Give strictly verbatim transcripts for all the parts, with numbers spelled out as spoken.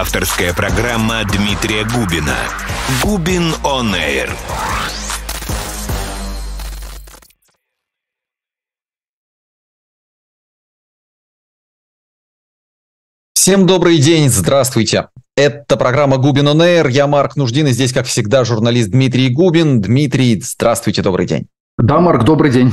Авторская программа Дмитрия Губина. Губин On Air. Всем добрый день, здравствуйте. Это программа Губин On Air. Я Марк Нуждин, и здесь, как всегда, журналист Дмитрий Губин. Дмитрий, здравствуйте, добрый день. Да, Марк, добрый день.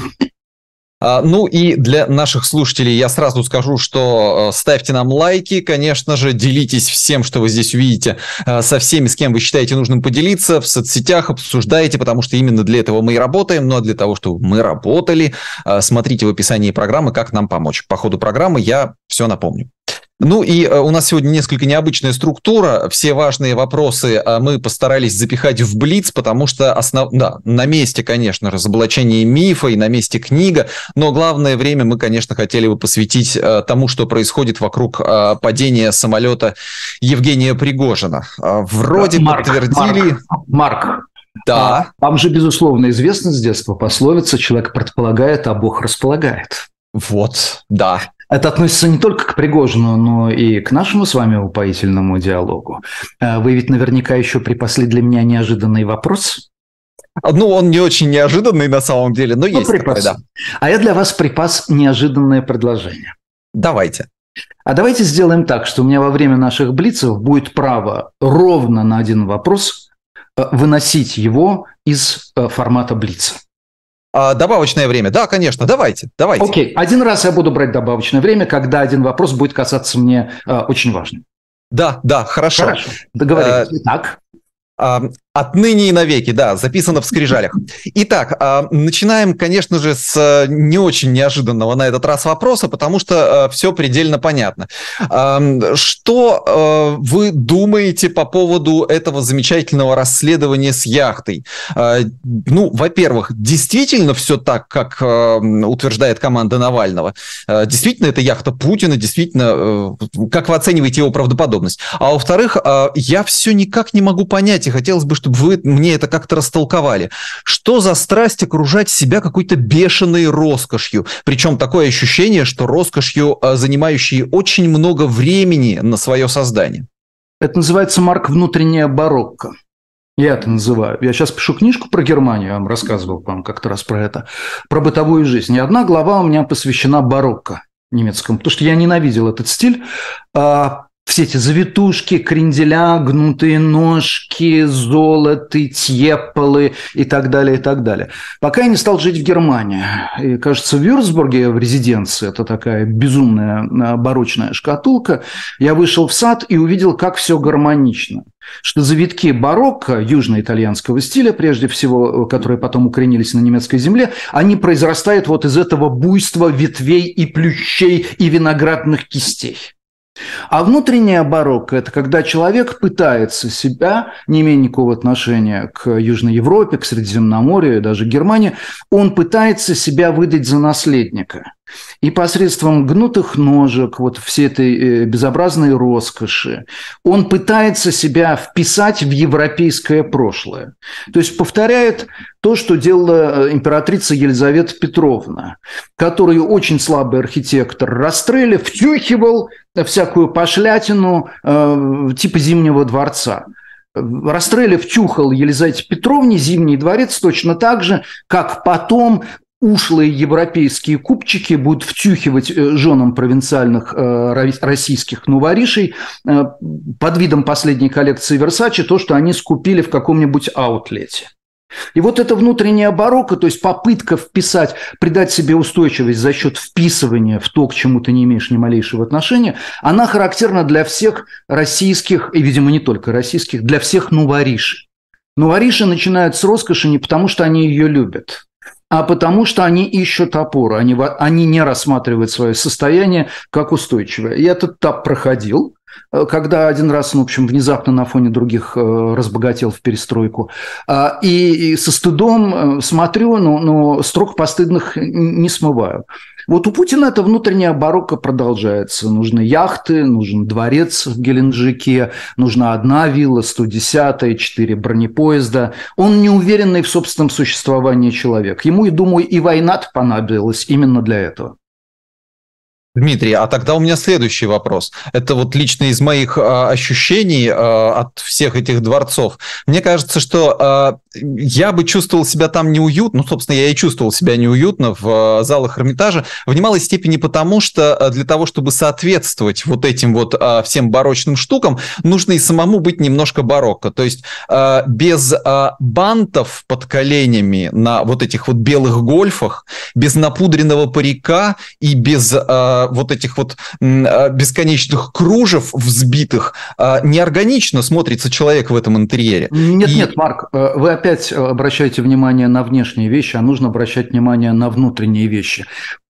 А, ну и для наших слушателей я сразу скажу, что ставьте нам лайки, конечно же, делитесь всем, что вы здесь увидите, со всеми, с кем вы считаете нужным поделиться, в соцсетях обсуждайте, потому что именно для этого мы и работаем. Ну а для того, чтобы мы работали, смотрите в описании программы, как нам помочь. По ходу программы я все напомню. Ну и у нас сегодня несколько необычная структура. Все важные вопросы мы постарались запихать в блиц, потому что основ... да, на месте, конечно, разоблачение мифа и на месте книга, но главное время мы, конечно, хотели бы посвятить тому, что происходит вокруг падения самолета Евгения Пригожина. Вроде Марк, подтвердили... Марк, Марк. Да. Вам же, безусловно, известно с детства пословица «человек предполагает, а Бог располагает». Вот, да. Это относится не только к Пригожину, но и к нашему с вами упоительному диалогу. Вы ведь наверняка еще припасли для меня неожиданный вопрос. Ну, он не очень неожиданный на самом деле, но, но есть такой, да. А я для вас припас неожиданное предложение. Давайте. А давайте сделаем так, что у меня во время наших блицев будет право ровно на один вопрос выносить его из формата блица. А, добавочное время. Да, конечно, давайте, давайте. Окей, один раз я буду брать добавочное время, когда один вопрос будет касаться мне э, очень важным. Да, да, хорошо. Хорошо, договорились. А, Итак. А, отныне и навеки, да, записано в скрижалях. Итак, а, начинаем, конечно же, с не очень неожиданного на этот раз вопроса, потому что а, все предельно понятно. А, что а, вы думаете по поводу этого замечательного расследования с яхтой? А, ну, во-первых, действительно все так, как а, утверждает команда Навального? А, действительно, это яхта Путина, действительно, а, как вы оцениваете его правдоподобность? А во-вторых, а, я все никак не могу понять, и хотелось бы, чтобы вы мне это как-то растолковали. Что за страсть окружать себя какой-то бешеной роскошью? Причем такое ощущение, что роскошью, занимающей очень много времени на свое создание. Это называется, Марк, внутренняя барокко. Я это называю. Я сейчас пишу книжку про Германию, я вам рассказывал вам как-то раз про это, про бытовую жизнь. И одна глава у меня посвящена барокко немецкому, потому что я ненавидел этот стиль. Все эти завитушки, кренделя, гнутые ножки, золоты, тьепполы и так далее, и так далее. Пока я не стал жить в Германии. И, кажется, в Вюрцбурге, в резиденции, это такая безумная барочная шкатулка, я вышел в сад и увидел, как все гармонично. Что завитки барокко, южноитальянского стиля, прежде всего, которые потом укоренились на немецкой земле, они произрастают вот из этого буйства ветвей и плющей и виноградных кистей. А внутренняя барокко – это когда человек пытается себя, не имея никакого отношения к Южной Европе, к Средиземноморью и даже Германии, он пытается себя выдать за наследника. И посредством гнутых ножек, вот всей этой безобразной роскоши, он пытается себя вписать в европейское прошлое. То есть повторяет то, что делала императрица Елизавета Петровна, которую очень слабый архитектор Растрелли втюхивал всякую пошлятину э, типа Зимнего дворца. Растрелли втюхал Елизавете Петровне Зимний дворец точно так же, как потом ушлые европейские купчики будут втюхивать женам провинциальных э, российских новоришей э, под видом последней коллекции Версаче то, что они скупили в каком-нибудь аутлете. И вот эта внутренняя барокко, то есть попытка вписать, придать себе устойчивость за счет вписывания в то, к чему ты не имеешь ни малейшего отношения, она характерна для всех российских, и, видимо, не только российских, для всех новоришей. Новориши начинают с роскоши не потому, что они ее любят, а потому что они ищут опору, они, они не рассматривают свое состояние как устойчивое. Я этот этап проходил, когда один раз, ну, в общем, внезапно на фоне других разбогател в перестройку. И со стыдом смотрю, но, но строк постыдных не смываю. Вот у Путина это внутренняя барокко продолжается. Нужны яхты, нужен дворец в Геленджике, нужна одна вилла, сто десятая, четыре бронепоезда. Он неуверенный в собственном существовании человек. Ему, и думаю, и война понадобилась именно для этого. Дмитрий, а тогда у меня следующий вопрос. Это вот лично из моих а, ощущений а, от всех этих дворцов. Мне кажется, что а, я бы чувствовал себя там неуютно, ну, собственно, я и чувствовал себя неуютно в а, залах Эрмитажа, в немалой степени потому, что а, для того, чтобы соответствовать вот этим вот а, всем барочным штукам, нужно и самому быть немножко барокко. То есть а, без а, бантов под коленями на вот этих вот белых гольфах, без напудренного парика и без... А, вот этих вот бесконечных кружев взбитых, неорганично смотрится человек в этом интерьере. Нет, И... нет, Марк, вы опять обращаете внимание на внешние вещи, а нужно обращать внимание на внутренние вещи.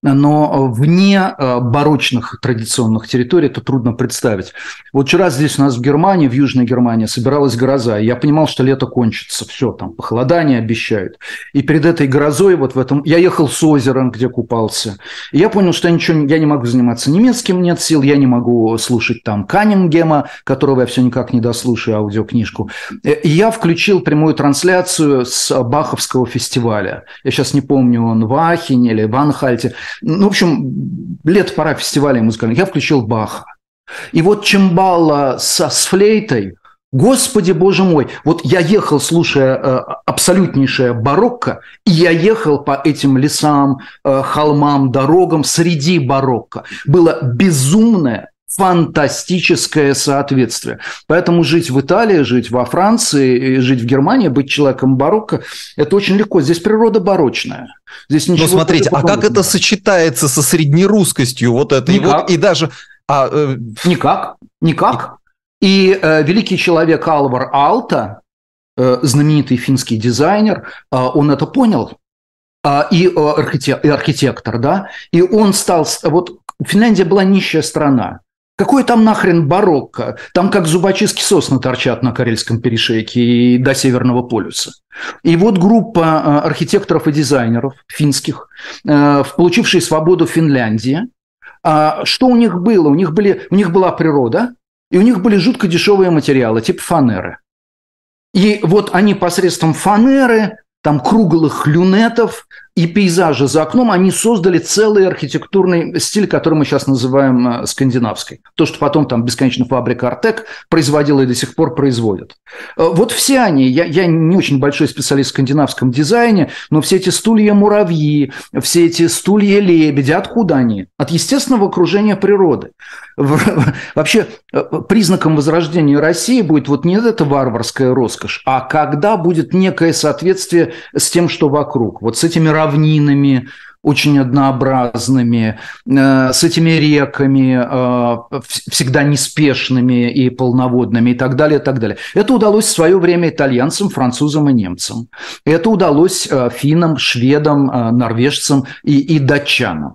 Но вне барочных традиционных территорий это трудно представить. Вот вчера здесь у нас в Германии, в Южной Германии, собиралась гроза, и я понимал, что лето кончится, все, там похолодание обещают. И перед этой грозой вот в этом... Я ехал с озером, где купался, и я понял, что я ничего... Я не могу заниматься немецким, нет сил, я не могу слушать там Каннингема, которого я все никак не дослушаю, аудиокнижку. И я включил прямую трансляцию с Баховского фестиваля. Я сейчас не помню, он в Ахене или в Анхальте. Ну, в общем, лето, пора фестивалей музыкальных. Я включил Баха. И вот Чимбала со, с флейтой, Господи, боже мой, вот я ехал, слушая э, абсолютнейшее барокко, и я ехал по этим лесам, э, холмам, дорогам среди барокко. Было безумное, фантастическое соответствие. Поэтому жить в Италии, жить во Франции, жить в Германии, быть человеком барокко – это очень легко. Здесь природа барочная. Здесь ничего. Но смотрите, а как это сочетается со среднерусскостью вот этой? Никак. Вот, и даже... А, э... Никак. Никак. И э, великий человек Алвар Алта, э, знаменитый финский дизайнер, э, он это понял. Э, и, э, архитек, и архитектор, да. И он стал... Вот Финляндия была нищая страна. Какой там нахрен барокко? Там как зубочистки сосны торчат на Карельском перешейке и до Северного полюса. И вот группа архитекторов и дизайнеров финских, получившие свободу в Финляндии, что у них было? У них, были, у них была природа, и у них были жутко дешевые материалы, типа фанеры. И вот они посредством фанеры, там круглых люнетов и пейзажа за окном, они создали целый архитектурный стиль, который мы сейчас называем скандинавской. То, что потом там бесконечно фабрика Артек производила и до сих пор производят. Вот все они, я, я не очень большой специалист в скандинавском дизайне, но все эти стулья-муравьи, все эти стулья-лебеди, откуда они? От естественного окружения природы. Вообще признаком возрождения России будет вот не эта варварская роскошь, а когда будет некое соответствие с тем, что вокруг. Вот с этими равнинами, очень однообразными, с этими реками, всегда неспешными и полноводными и так далее, и так далее. Это удалось в свое время итальянцам, французам и немцам. Это удалось финнам, шведам, норвежцам и, и датчанам.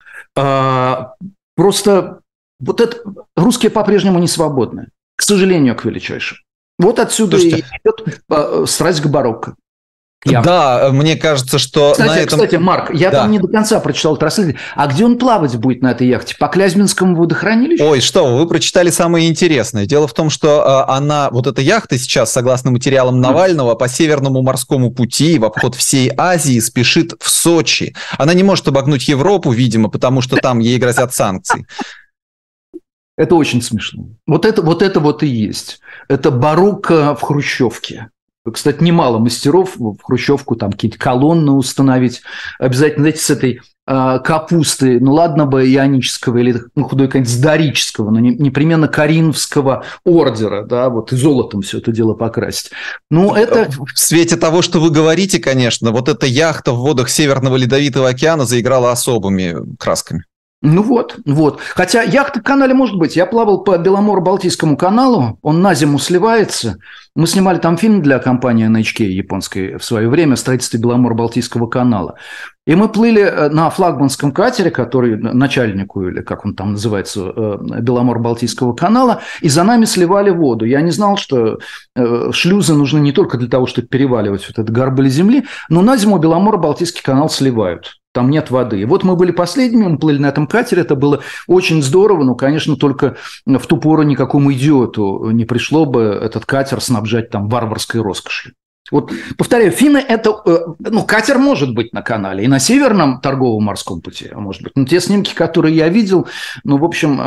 Просто вот это русские по-прежнему не свободны, к сожалению, к величайшему. Вот отсюда и идет страсть к барокко. Я... Да, мне кажется, что... Кстати, на этом... кстати, Марк, я да. там не до конца прочитал это расследование. А где он плавать будет на этой яхте? По Клязьминскому водохранилищу? Ой, что вы, вы прочитали самое интересное. Дело в том, что э, она, вот эта яхта сейчас, согласно материалам Навального, по Северному морскому пути в обход всей Азии спешит в Сочи. Она не может обогнуть Европу, видимо, потому что там ей грозят санкции. Это очень смешно. Вот это, вот это вот и есть. Это барокко в хрущевке. Кстати, немало мастеров в хрущевку там какие-то колонны установить. Обязательно, знаете, с этой э, капусты, ну ладно бы ионического или ну, худой конец дорического, но не, непременно Каринфского ордера, да, вот и золотом все это дело покрасить. Ну, это... В свете того, что вы говорите, конечно, вот эта яхта в водах Северного Ледовитого океана заиграла особыми красками. Ну вот, вот. Хотя яхта в канале может быть. Я плавал по Беломоро-Балтийскому каналу, он на зиму сливается. Мы снимали там фильм для компании эн эйч кей японской в свое время о строительстве Беломоро-Балтийского канала. И мы плыли на флагманском катере, который начальнику, или как он там называется, Беломоро-Балтийского канала, и за нами сливали воду. Я не знал, что шлюзы нужны не только для того, чтобы переваливать вот этот горбыль земли, но на зиму Беломоро-Балтийский канал сливают. Там нет воды. И вот мы были последними, мы плыли на этом катере, это было очень здорово, но, конечно, только в ту пору никакому идиоту не пришло бы этот катер снабжать там варварской роскошью. Вот, повторяю, финны – это… Ну, катер может быть на канале и на Северном торговом морском пути, может быть. Но те снимки, которые я видел, ну, в общем,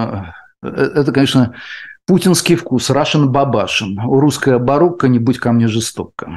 это, конечно, путинский вкус, Russian бабашин. Русская барокко, не будь ко мне жестоко.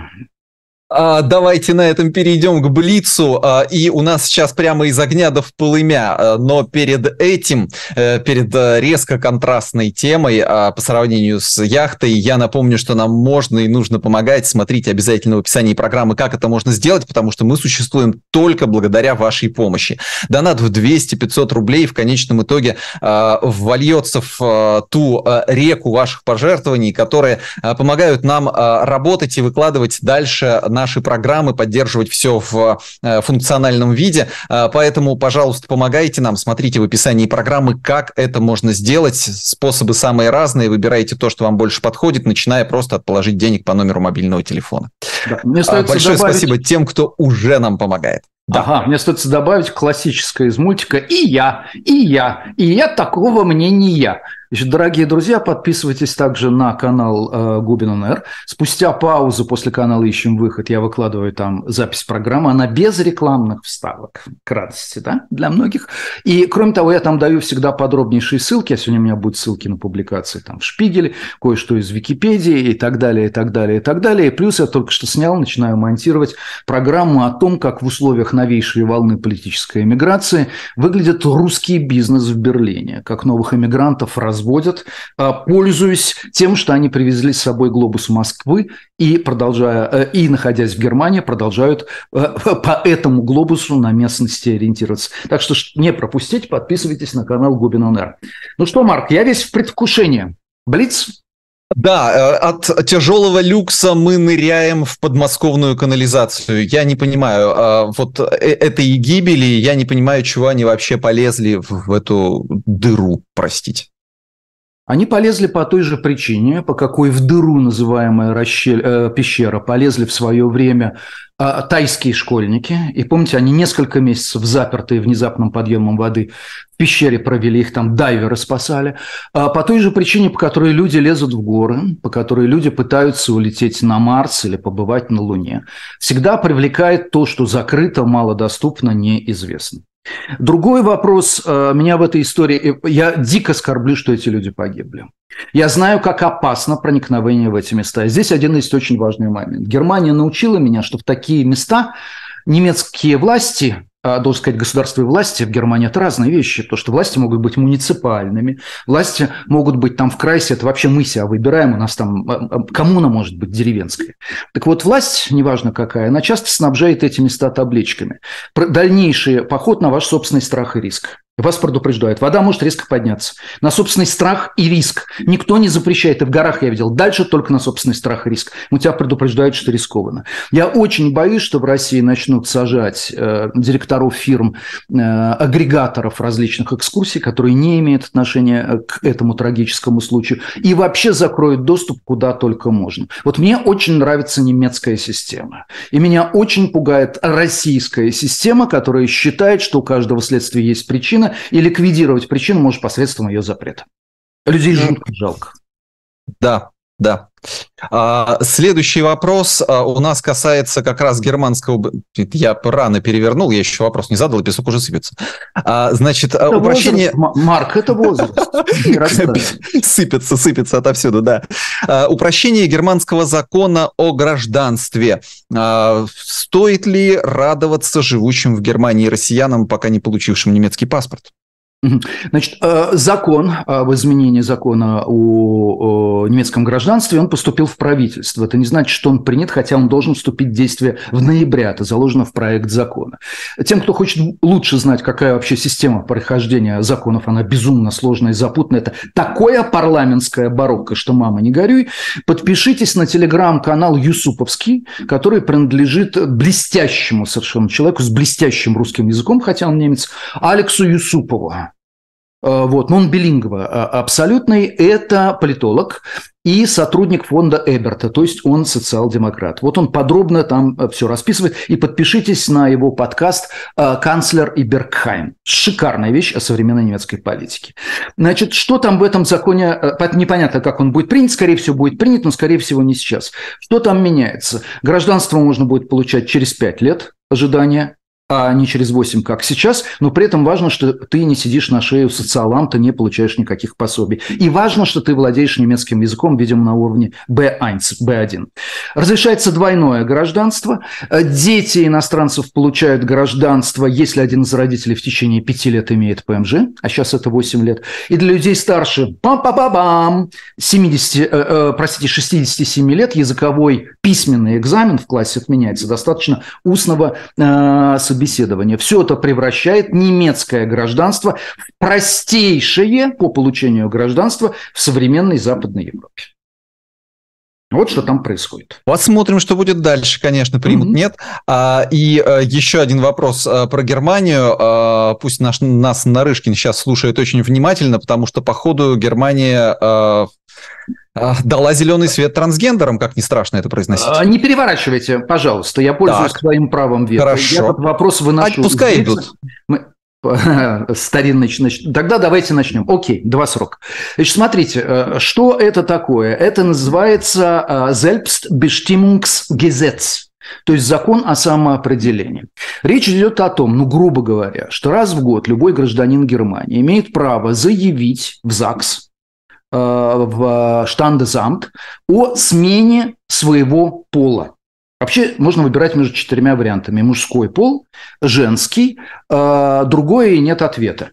А, давайте на этом перейдем к Блицу. А, и у нас сейчас прямо из огня до в полымя. А, но перед этим, а, перед а, резко контрастной темой а, по сравнению с яхтой, я напомню, что нам можно и нужно помогать. Смотрите обязательно в описании программы, как это можно сделать, потому что мы существуем только благодаря вашей помощи. Донат в двести-пятьсот рублей в конечном итоге а, вольется в а, ту а, реку ваших пожертвований, которые а, помогают нам а, работать и выкладывать дальше наши программы, поддерживать все в э, функциональном виде. Э, поэтому, пожалуйста, помогайте нам. Смотрите в описании программы, как это можно сделать. Способы самые разные. Выбирайте то, что вам больше подходит, начиная просто от положить денег по номеру мобильного телефона. Да, мне э, большое добавить... спасибо тем, кто уже нам помогает. Да. Ага, мне остается добавить классическое из мультика «И я, и я, и я такого мнения». Значит, дорогие друзья, подписывайтесь также на канал э, Губин он эр. Спустя паузу после канала «Ищем выход» я выкладываю там запись программы. Она без рекламных вставок, к радости, да, для многих. И, кроме того, я там даю всегда подробнейшие ссылки. А сегодня у меня будут ссылки на публикации там в Шпигеле, кое-что из Википедии и так далее, и так далее, и так далее. И плюс я только что снял, начинаю монтировать программу о том, как в условиях новейшей волны политической эмиграции выглядит русский бизнес в Берлине, как новых эмигрантов разводят, пользуясь тем, что они привезли с собой глобус Москвы и, продолжая, и находясь в Германии, продолжают по этому глобусу на местности ориентироваться. Так что не пропустите, подписывайтесь на канал Губин он эр. Ну что, Марк, я весь в предвкушении. Блиц? Да, от тяжелого люкса мы ныряем в подмосковную канализацию. Я не понимаю, вот этой гибели, я не понимаю, чего они вообще полезли в эту дыру, простите. Они полезли по той же причине, по какой в дыру, называемая расщель, э, пещера, полезли в свое время э, тайские школьники. И помните, они несколько месяцев запертые внезапным подъемом воды в пещере провели, их там дайверы спасали. А по той же причине, по которой люди лезут в горы, по которой люди пытаются улететь на Марс или побывать на Луне. Всегда привлекает то, что закрыто, малодоступно, неизвестно. Другой вопрос меня в этой истории... Я дико скорблю, что эти люди погибли. Я знаю, как опасно проникновение в эти места. И здесь один есть очень важный момент. Германия научила меня, что в такие места немецкие власти... должен сказать, государственные власти в Германии – это разные вещи, потому что власти могут быть муниципальными, власти могут быть там в Крайсе, это вообще мы себя выбираем, у нас там коммуна может быть деревенская. Так вот, власть, неважно какая, она часто снабжает эти места табличками. Дальнейший поход на ваш собственный страх и риск. Вас предупреждают, вода может резко подняться. На собственный страх и риск. Никто не запрещает, и в горах я видел. Дальше только на собственный страх и риск. Но тебя предупреждают, что рискованно. Я очень боюсь, что в России начнут сажать э, директоров фирм, э, агрегаторов различных экскурсий, которые не имеют отношения к этому трагическому случаю, и вообще закроют доступ куда только можно. Вот мне очень нравится немецкая система. И меня очень пугает российская система, которая считает, что у каждого следствия есть причина, и ликвидировать причину может посредством ее запрета. Людей жутко жалко. Да, да. А, следующий вопрос а, у нас касается как раз германского... Я рано перевернул, я еще вопрос не задал, и песок уже сыпется. А, значит, это упрощение... Возраст, Марк, это возраст. Сыпется, сыпется отовсюду, да. А, упрощение германского закона о гражданстве. А, стоит ли радоваться живущим в Германии россиянам, пока не получившим немецкий паспорт? Значит, закон об изменении закона о немецком гражданстве, он поступил в правительство. Это не значит, что он принят, хотя он должен вступить в действие в ноябре. Это заложено в проект закона. Тем, кто хочет лучше знать, какая вообще система прохождения законов, она безумно сложная и запутанная. Это такое парламентское барокко, что мама не горюй. Подпишитесь на телеграм-канал Юсуповский, который принадлежит блестящему совершенно человеку с блестящим русским языком, хотя он немец, Алексу Юсупову. Вот, но он билингво абсолютный, это политолог. и сотрудник фонда Эберта, то есть он социал-демократ. Вот он подробно там все расписывает. И подпишитесь на его подкаст «Канцлер и Бергхайм». Шикарная вещь о современной немецкой политике. Значит, что там в этом законе, непонятно, как он будет принят, скорее всего, будет принят, но, скорее всего, не сейчас. Что там меняется? Гражданство можно будет получать через пять лет ожидания, а не через восемь, как сейчас, но при этом важно, что ты не сидишь на шее у социаланта, не получаешь никаких пособий. И важно, что ты владеешь немецким языком, видимо, на уровне бэ один, бэ один. Разрешается двойное гражданство. Дети иностранцев получают гражданство, если один из родителей в течение пяти лет имеет пэ эм жэ, а сейчас это восемь лет. И для людей старше, пам-па-па-бам, семидесяти, э, э, простите, шестидесяти семи лет языковой письменный экзамен в классе отменяется. Достаточно устного э, собеседования. Все это превращает немецкое гражданство в простейшее по получению гражданства в современной Западной Европе. Вот что там происходит. Посмотрим, что будет дальше, конечно, примут, mm-hmm. нет. А, и а, еще один вопрос а, про Германию. А, пусть наш, нас Нарышкин сейчас слушает очень внимательно, потому что, походу, Германия... А, дала зеленый свет трансгендерам, как не страшно это произносить. Не переворачивайте, пожалуйста, я пользуюсь так. своим правом вето. Хорошо. Я этот вопрос выношу. А, пускай идут. Мы... Старинный, значит, тогда давайте начнем. Окей, два срока. Значит, смотрите, что это такое? Это называется Selbstbestimmungsgesetz. То есть закон о самоопределении. Речь идет о том, ну, грубо говоря, что раз в год любой гражданин Германии имеет право заявить в ЗАГС, в Штандесамт о смене своего пола. Вообще можно выбирать между четырьмя вариантами. Мужской пол, женский, другое и нет ответа.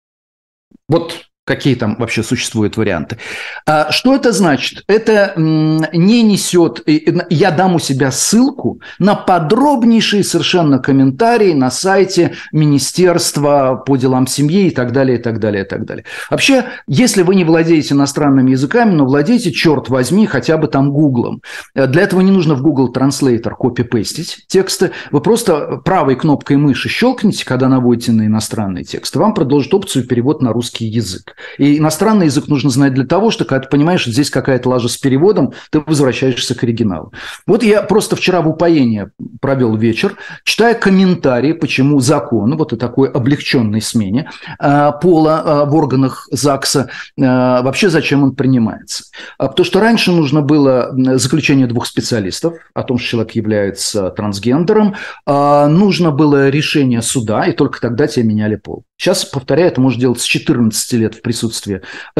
Вот какие там вообще существуют варианты. Что это значит? Это не несет... Я дам у себя ссылку на подробнейшие совершенно комментарии на сайте Министерства по делам семьи и так далее, и так далее, и так далее. Вообще, если вы не владеете иностранными языками, но владеете, черт возьми, хотя бы там Гуглом. Для этого не нужно в Google Translator копи-пейстить тексты. Вы просто правой кнопкой мыши щелкните, когда наводите на иностранный текст, и вам предложат опцию «Перевод на русский язык». И иностранный язык нужно знать для того, что, когда ты понимаешь, что здесь какая-то лажа с переводом, ты возвращаешься к оригиналу. Вот я просто вчера в упоении провел вечер, читая комментарии, почему закон, вот о такой облегченной смене э, пола э, в органах ЗАГСа, э, вообще зачем он принимается. А, потому что раньше нужно было заключение двух специалистов о том, что человек является трансгендером, э, нужно было решение суда, и только тогда тебе меняли пол. Сейчас, повторяю, это можно делать с четырнадцати лет в присутствии,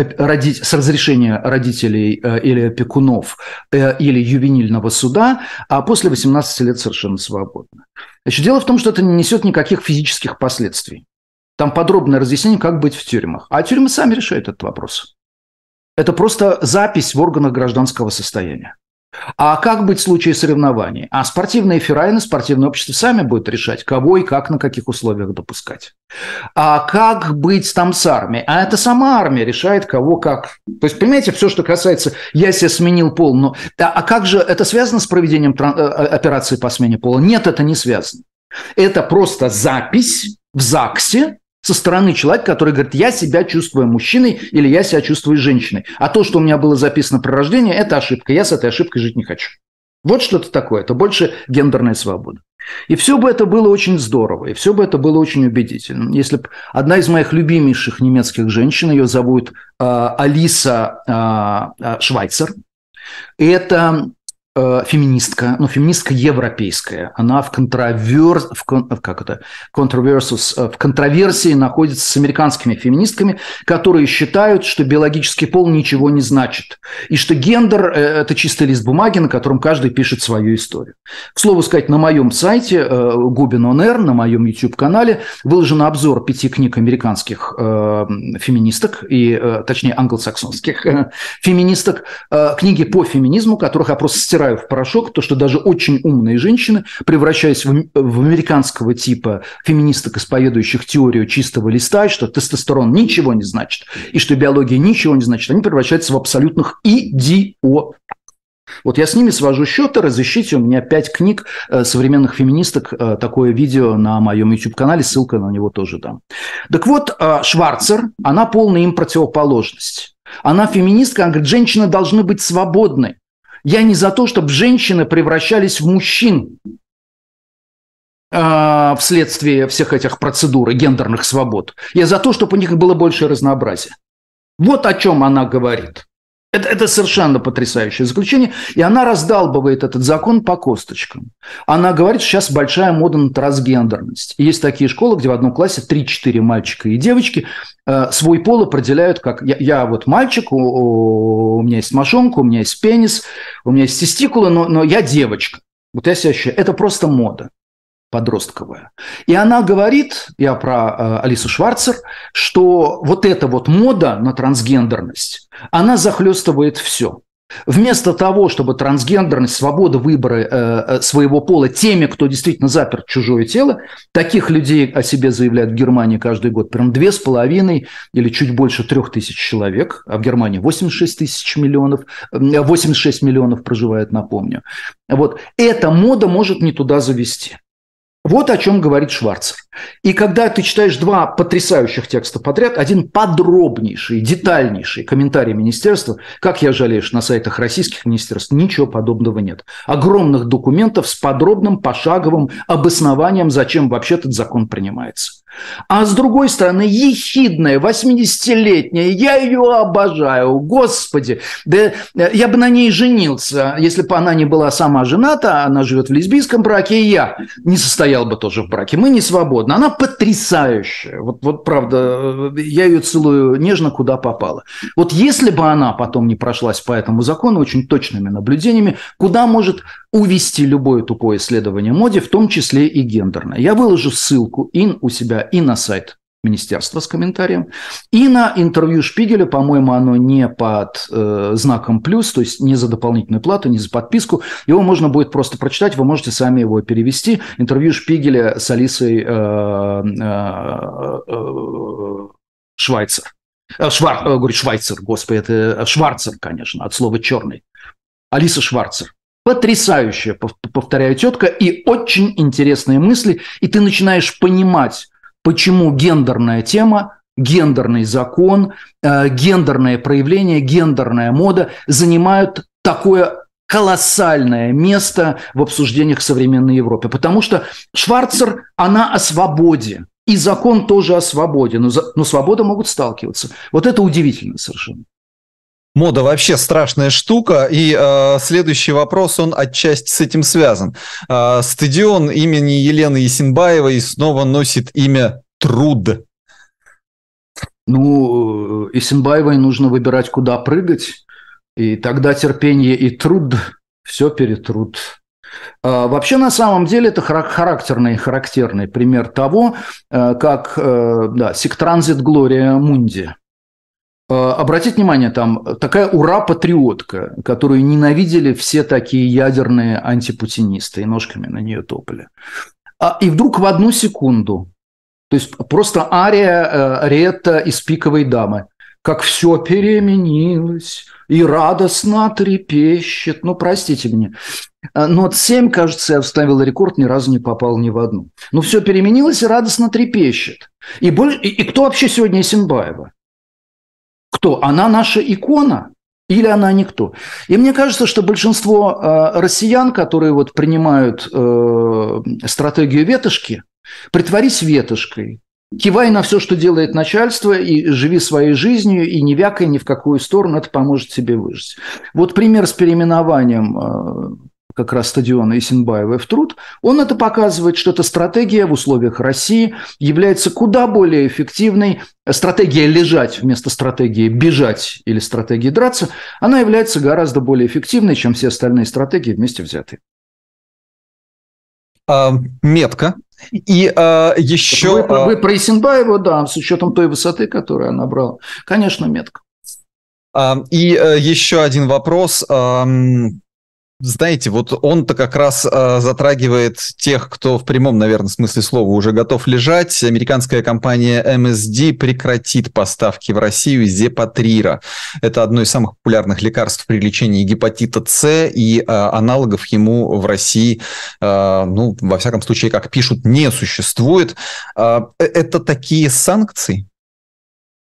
с разрешения родителей или опекунов или ювенильного суда, а после восемнадцати лет совершенно свободно. Значит, дело в том, что это не несет никаких физических последствий. Там подробное разъяснение, как быть в тюрьмах. А тюрьмы сами решают этот вопрос. Это просто запись в органах гражданского состояния. А как быть в случае соревнований? А спортивные ферайны, спортивное общество сами будут решать, кого и как, на каких условиях допускать. А как быть там с армией? А это сама армия решает, кого как. То есть, понимаете, все, что касается «я себе сменил пол», но... А как же это связано с проведением операции по смене пола? Нет, это не связано. Это просто запись в ЗАГСе со стороны человека, который говорит: я себя чувствую мужчиной или я себя чувствую женщиной. А то, что у меня было записано при рождении, это ошибка. Я с этой ошибкой жить не хочу. Вот что-то такое. Это больше гендерная свобода. И все бы это было очень здорово, и все бы это было очень убедительно. Если бы одна из моих любимейших немецких женщин, ее зовут э, Алиса э, Швайцер, это э, феминистка, ну, феминистка европейская. Она в, контровер... в, кон... как это? в контроверсии находится с американскими феминистками, которые считают, что биологический пол ничего не значит, и что гендер – это чистый лист бумаги, на котором каждый пишет свою историю. К слову сказать, на моем сайте Губин он эр, на моем YouTube-канале выложен обзор пяти книг американских э, феминисток, и, э, точнее, англосаксонских э, феминисток, э, книги по феминизму, которых я просто стираю в порошок, то, что даже очень умные женщины, превращаясь в, в американского типа феминисток, исповедующих теорию чистого листа, что тестостерон ничего не значит, и что биология ничего не значит, они превращаются в абсолютных идиотов. Вот я с ними свожу счеты, разыщите у меня пять книг э, современных феминисток, э, такое видео на моем YouTube-канале, ссылка на него тоже дам. Так вот, э, Шварцер, она полная им противоположность. Она феминистка, она говорит, женщины должны быть свободны. Я не за то, чтобы женщины превращались в мужчин э, вследствие всех этих процедур и гендерных свобод. Я за то, чтобы у них было больше разнообразия. Вот о чем она говорит. Это, это совершенно потрясающее заключение. И она раздалбывает этот закон по косточкам. Она говорит, что сейчас большая мода на трансгендерность. И есть такие школы, где в одном классе три-четыре мальчика и девочки э, свой пол определяют как я, я вот мальчик, у, у меня есть мошонка, у меня есть пенис, у меня есть тестикулы, но, но я девочка. Вот я себя ощущаю. Это просто мода подростковая. И она говорит, я про э, Алису Шварцер, что вот эта вот мода на трансгендерность, она захлестывает все. Вместо того, чтобы трансгендерность, свобода выбора э, своего пола теми, кто действительно заперт в чужое тело, таких людей о себе заявляют в Германии каждый год прям две с половиной или чуть больше трех тысяч человек, а в Германии восемьдесят шесть тысяч миллионов, восемьдесят шесть миллионов проживает, напомню. Вот эта мода может не туда завести. Вот о чем говорит Шварцер. И когда ты читаешь два потрясающих текста подряд, один подробнейший, детальнейший комментарий министерства, как я жалею, что на сайтах российских министерств ничего подобного нет. Огромных документов с подробным пошаговым обоснованием, зачем вообще этот закон принимается. А с другой стороны, ехидная, восьмидесятилетняя, я ее обожаю, господи, да я бы на ней женился, если бы она не была сама жената, она живет в лесбийском браке, и я не состоял бы тоже в браке, мы не свободны, она потрясающая, вот, вот правда, я ее целую нежно, куда попало. Вот если бы она потом не прошлась по этому закону очень точными наблюдениями, куда может увести любое тупое исследование моде, в том числе и гендерное. Я выложу ссылку и у себя, и на сайт министерства с комментарием, и на интервью Шпигеля, по-моему, оно не под э, знаком плюс, то есть не за дополнительную плату, не за подписку. Его можно будет просто прочитать, вы можете сами его перевести. Интервью Шпигеля с Алисой э, э, э, Швайцер. Швар, э, говорю, Швайцер, господи, это Шварцер, конечно, от слова черный. Алиса Шварцер. Потрясающая, повторяю, тетка, и очень интересные мысли, и ты начинаешь понимать, почему гендерная тема, гендерный закон, э, гендерное проявление, гендерная мода занимают такое колоссальное место в обсуждениях современной Европы. Потому что Шварцер, она о свободе, и закон тоже о свободе, но, за, но свобода могут сталкиваться. Вот это удивительно совершенно. Мода вообще страшная штука, и э, следующий вопрос, он отчасти с этим связан. Э, стадион имени Елены Есенбаевой снова носит имя Труд. Ну, Есенбаевой нужно выбирать, куда прыгать, и тогда терпение и труд все перетрут. Э, вообще, на самом деле, это характерный, характерный пример того, э, как э, да, сектранзит Глория Мунди. Обратите внимание, там такая ура-патриотка, которую ненавидели все такие ядерные антипутинисты и ножками на нее топали. И вдруг в одну секунду, то есть просто ария Ретта из «Пиковой дамы», как все переменилось и радостно трепещет. Ну, простите меня. Нот семь, кажется, я вставил рекорд, ни разу не попал ни в одну. Но все переменилось и радостно трепещет. И, боль... и, и кто вообще сегодня Есенбаева? Кто? Она наша икона или она никто? И мне кажется, что большинство э, россиян, которые вот принимают э, стратегию ветошки, притворись ветошкой, кивай на все, что делает начальство, и живи своей жизнью, и не вякай ни в какую сторону, это поможет тебе выжить. Вот пример с переименованием э, как раз стадиона Есенбаевой в Труд, он это показывает, что эта стратегия в условиях России является куда более эффективной. Стратегия лежать вместо стратегии бежать или стратегии драться, она является гораздо более эффективной, чем все остальные стратегии вместе взятые. А, метко. И а, еще... Вы, вы про Есенбаеву, да, с учетом той высоты, которую она брала. Конечно, метко. А, и а, еще один вопрос. А, Знаете, вот он-то как раз э, затрагивает тех, кто в прямом, наверное, смысле слова уже готов лежать. Американская компания эм эс ди прекратит поставки в Россию Зепатрира. Это одно из самых популярных лекарств при лечении гепатита С, и э, аналогов ему в России, э, ну, во всяком случае, как пишут, не существует. Э, это такие санкции?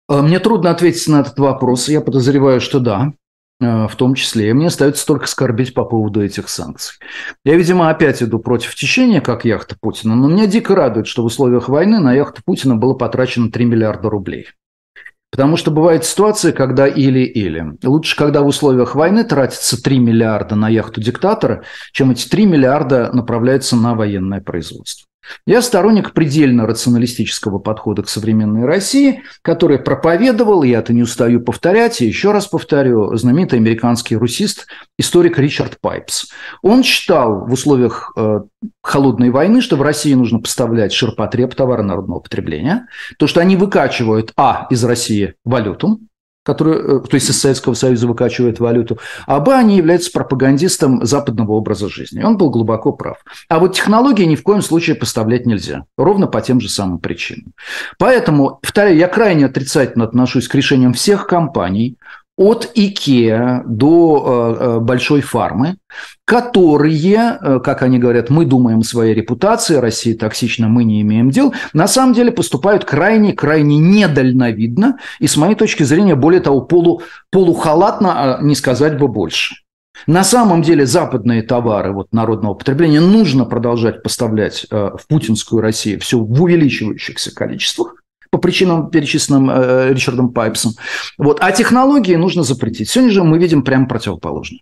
Мне трудно ответить на этот вопрос. Я подозреваю, что да, в том числе. И мне остается только скорбить по поводу этих санкций. Я, видимо, опять иду против течения, как яхта Путина, но меня дико радует, что в условиях войны на яхту Путина было потрачено три миллиарда рублей. Потому что бывает ситуация, когда или-или. Лучше, когда в условиях войны тратится три миллиарда на яхту диктатора, чем эти три миллиарда направляются на военное производство. Я сторонник предельно рационалистического подхода к современной России, который проповедовал, я это не устаю повторять, и еще раз повторю, знаменитый американский русист, историк Ричард Пайпс. Он считал в условиях э, холодной войны, что в России нужно поставлять ширпотреб, товары народного потребления, то, что они выкачивают, а, из России валюту, который, то есть из Советского Союза выкачивает валюту, а б, они являются пропагандистом западного образа жизни. Он был глубоко прав. А вот технологии ни в коем случае поставлять нельзя. Ровно по тем же самым причинам. Поэтому, повторяю, я крайне отрицательно отношусь к решениям всех компаний, от IKEA до э, большой фармы, которые, э, как они говорят, мы думаем о своей репутации, Россия токсична, мы не имеем дел, на самом деле поступают крайне-крайне недальновидно и, с моей точки зрения, более того, полу, полухалатно, а не сказать бы больше. На самом деле западные товары вот, народного потребления нужно продолжать поставлять э, в путинскую Россию все в увеличивающихся количествах, по причинам, перечисленным э, Ричардом Пайпсом. Вот. А технологии нужно запретить. Сегодня же мы видим прямо противоположное.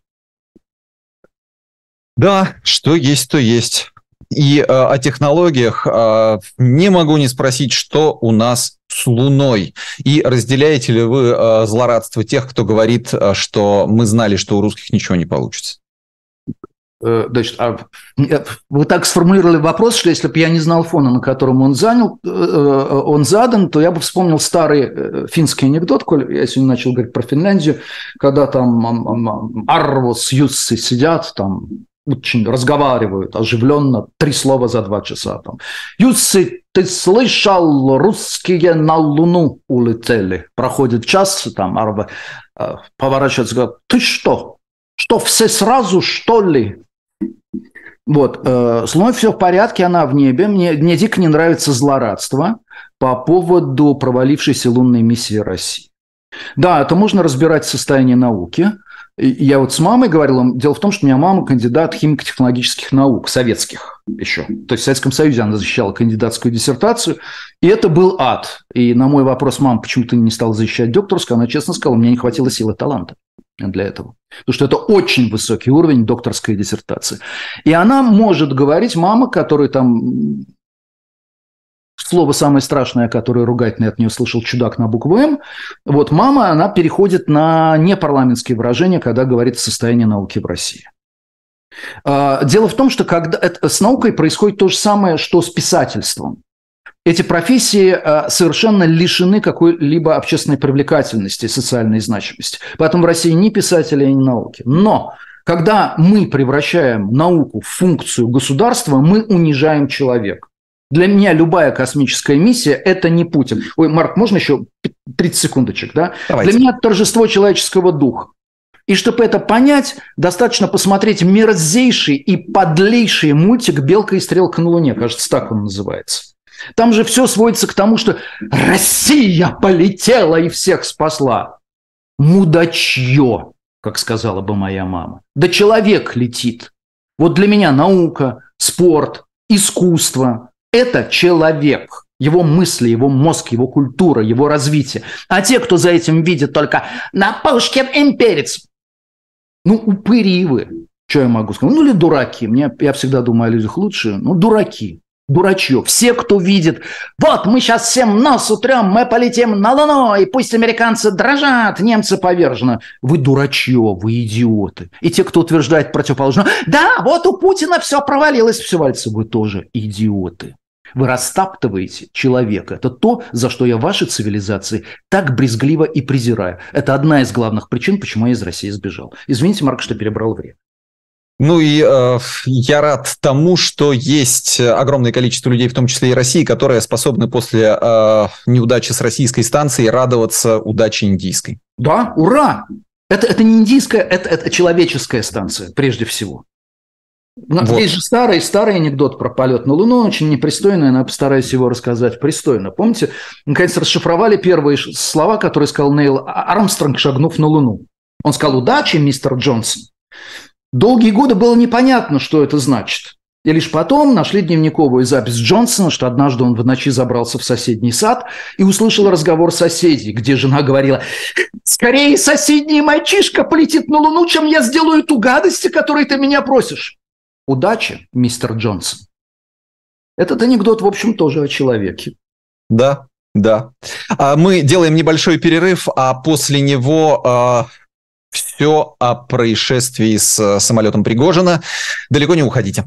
Да, что есть, то есть. И э, о технологиях э, не могу не спросить, что у нас с Луной. И разделяете ли вы э, злорадство тех, кто говорит, э, что мы знали, что у русских ничего не получится? Значит, а вы так сформулировали вопрос, что если бы я не знал фона, на котором он, занял, он задан, то я бы вспомнил старый финский анекдот, коль я сегодня начал говорить про Финляндию, когда там Арво с Юсси сидят, там очень разговаривают оживленно, три слова за два часа. Там. Юсси, ты слышал, русские на Луну улетели. Проходит час, там Арво поворачивается и говорит, ты что? Что, все сразу, что ли? Вот, э, с Луной все в порядке, она в небе. Мне, мне дико не нравится злорадство по поводу провалившейся лунной миссии России. Да, это можно разбирать состояние науки. Я вот с мамой говорил, дело в том, что у меня мама кандидат химико-технологических наук, советских еще. То есть в Советском Союзе она защищала кандидатскую диссертацию, и это был ад. И на мой вопрос, мам, почему ты не стала защищать докторскую, она честно сказала, мне не хватило силы таланта для этого. Потому что это очень высокий уровень докторской диссертации. И она может говорить, мама, которая там... Слово самое страшное, которое ругательное от нее слышал, чудак на букву «М». Вот мама, она переходит на непарламентские выражения, когда говорит о состоянии науки в России. Дело в том, что когда это, с наукой происходит то же самое, что с писательством. Эти профессии совершенно лишены какой-либо общественной привлекательности и социальной значимости. Поэтому в России ни писателей, ни науки. Но когда мы превращаем науку в функцию государства, мы унижаем человека. Для меня любая космическая миссия – это не Путин. Ой, Марк, можно еще тридцать секундочек? Да? Для меня это торжество человеческого духа. И чтобы это понять, достаточно посмотреть мерзейший и подлейший мультик «Белка и стрелка на Луне». Кажется, так он называется. Там же все сводится к тому, что Россия полетела и всех спасла. Мудачье, как сказала бы моя мама. Да человек летит. Вот для меня наука, спорт, искусство – это человек, его мысли, его мозг, его культура, его развитие. А те, кто за этим видит только на Пушкин имперец, ну, упыри вы. Что я могу сказать? Ну, или дураки. Мне, я всегда думаю о людях лучше. Ну, дураки. Дурачье. Все, кто видит, вот мы сейчас всем нос утрем, мы полетим на Луну, и пусть американцы дрожат, немцы повержены. Вы дурачье, вы идиоты. И те, кто утверждает противоположное, да, вот у Путина все провалилось, все валится, вы тоже идиоты. Вы растаптываете человека. Это то, за что я вашей цивилизации так брезгливо и презираю. Это одна из главных причин, почему я из России сбежал. Извините, Марк, что перебрал время. Ну и э, я рад тому, что есть огромное количество людей, в том числе и России, которые способны после э, неудачи с российской станцией радоваться удаче индийской. Да, ура! Это, это не индийская, это, это человеческая станция, прежде всего. Вот. Есть же старый, старый анекдот про полет на Луну, очень непристойный, но я постараюсь его рассказать пристойно. Помните, наконец расшифровали первые слова, которые сказал Нейл Армстронг, шагнув на Луну. Он сказал: «Удачи, мистер Джонсон». Долгие годы было непонятно, что это значит. И лишь потом нашли дневниковую запись Джонсона, что однажды он в ночи забрался в соседний сад и услышал разговор соседей, где жена говорила: «Скорее соседний мальчишка полетит на Луну, чем я сделаю ту гадость, о которой ты меня просишь». Удачи, мистер Джонсон. Этот анекдот, в общем, тоже о человеке. Да, да. Мы делаем небольшой перерыв, а после него э, все о происшествии с самолетом Пригожина. Далеко не уходите.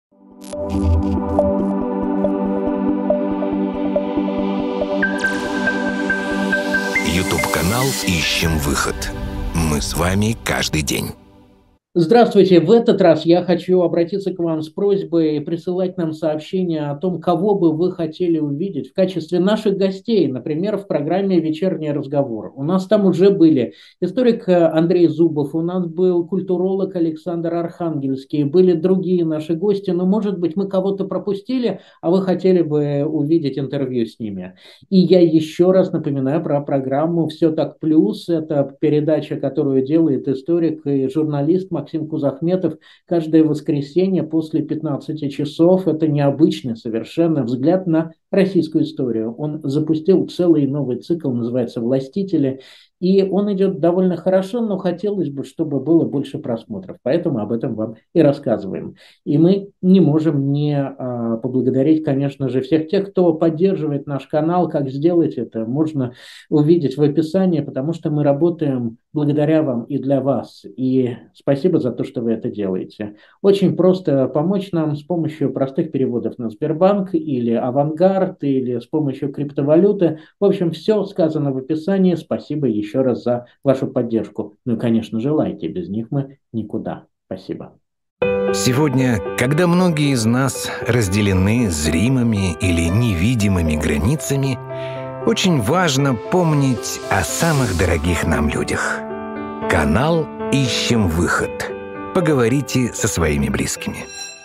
Ютуб-канал «Ищем выход». Мы с вами каждый день. Здравствуйте. В этот раз я хочу обратиться к вам с просьбой присылать нам сообщения о том, кого бы вы хотели увидеть в качестве наших гостей, например, в программе «Вечерний разговор». У нас там уже были историк Андрей Зубов, у нас был культуролог Александр Архангельский, были другие наши гости, но, может быть, мы кого-то пропустили, а вы хотели бы увидеть интервью с ними. И я еще раз напоминаю про программу «Все так плюс». Это передача, которую делает историк и журналист Максим Кузахметов каждое воскресенье после пятнадцати часов. Это необычный совершенно взгляд на российскую историю. Он запустил целый новый цикл, называется «Властители». И он идет довольно хорошо, но хотелось бы, чтобы было больше просмотров. Поэтому об этом вам и рассказываем. И мы не можем не а, поблагодарить, конечно же, всех тех, кто поддерживает наш канал. Как сделать это, можно увидеть в описании, потому что мы работаем благодаря вам и для вас. И спасибо за то, что вы это делаете. Очень просто помочь нам с помощью простых переводов на Сбербанк или Авангард, или с помощью криптовалюты. В общем, все сказано в описании. Спасибо еще еще раз за вашу поддержку. Ну и, конечно же, лайки. Без них мы никуда. Спасибо. Сегодня, когда многие из нас разделены зримыми или невидимыми границами, очень важно помнить о самых дорогих нам людях. Канал «Ищем выход». Поговорите со своими близкими.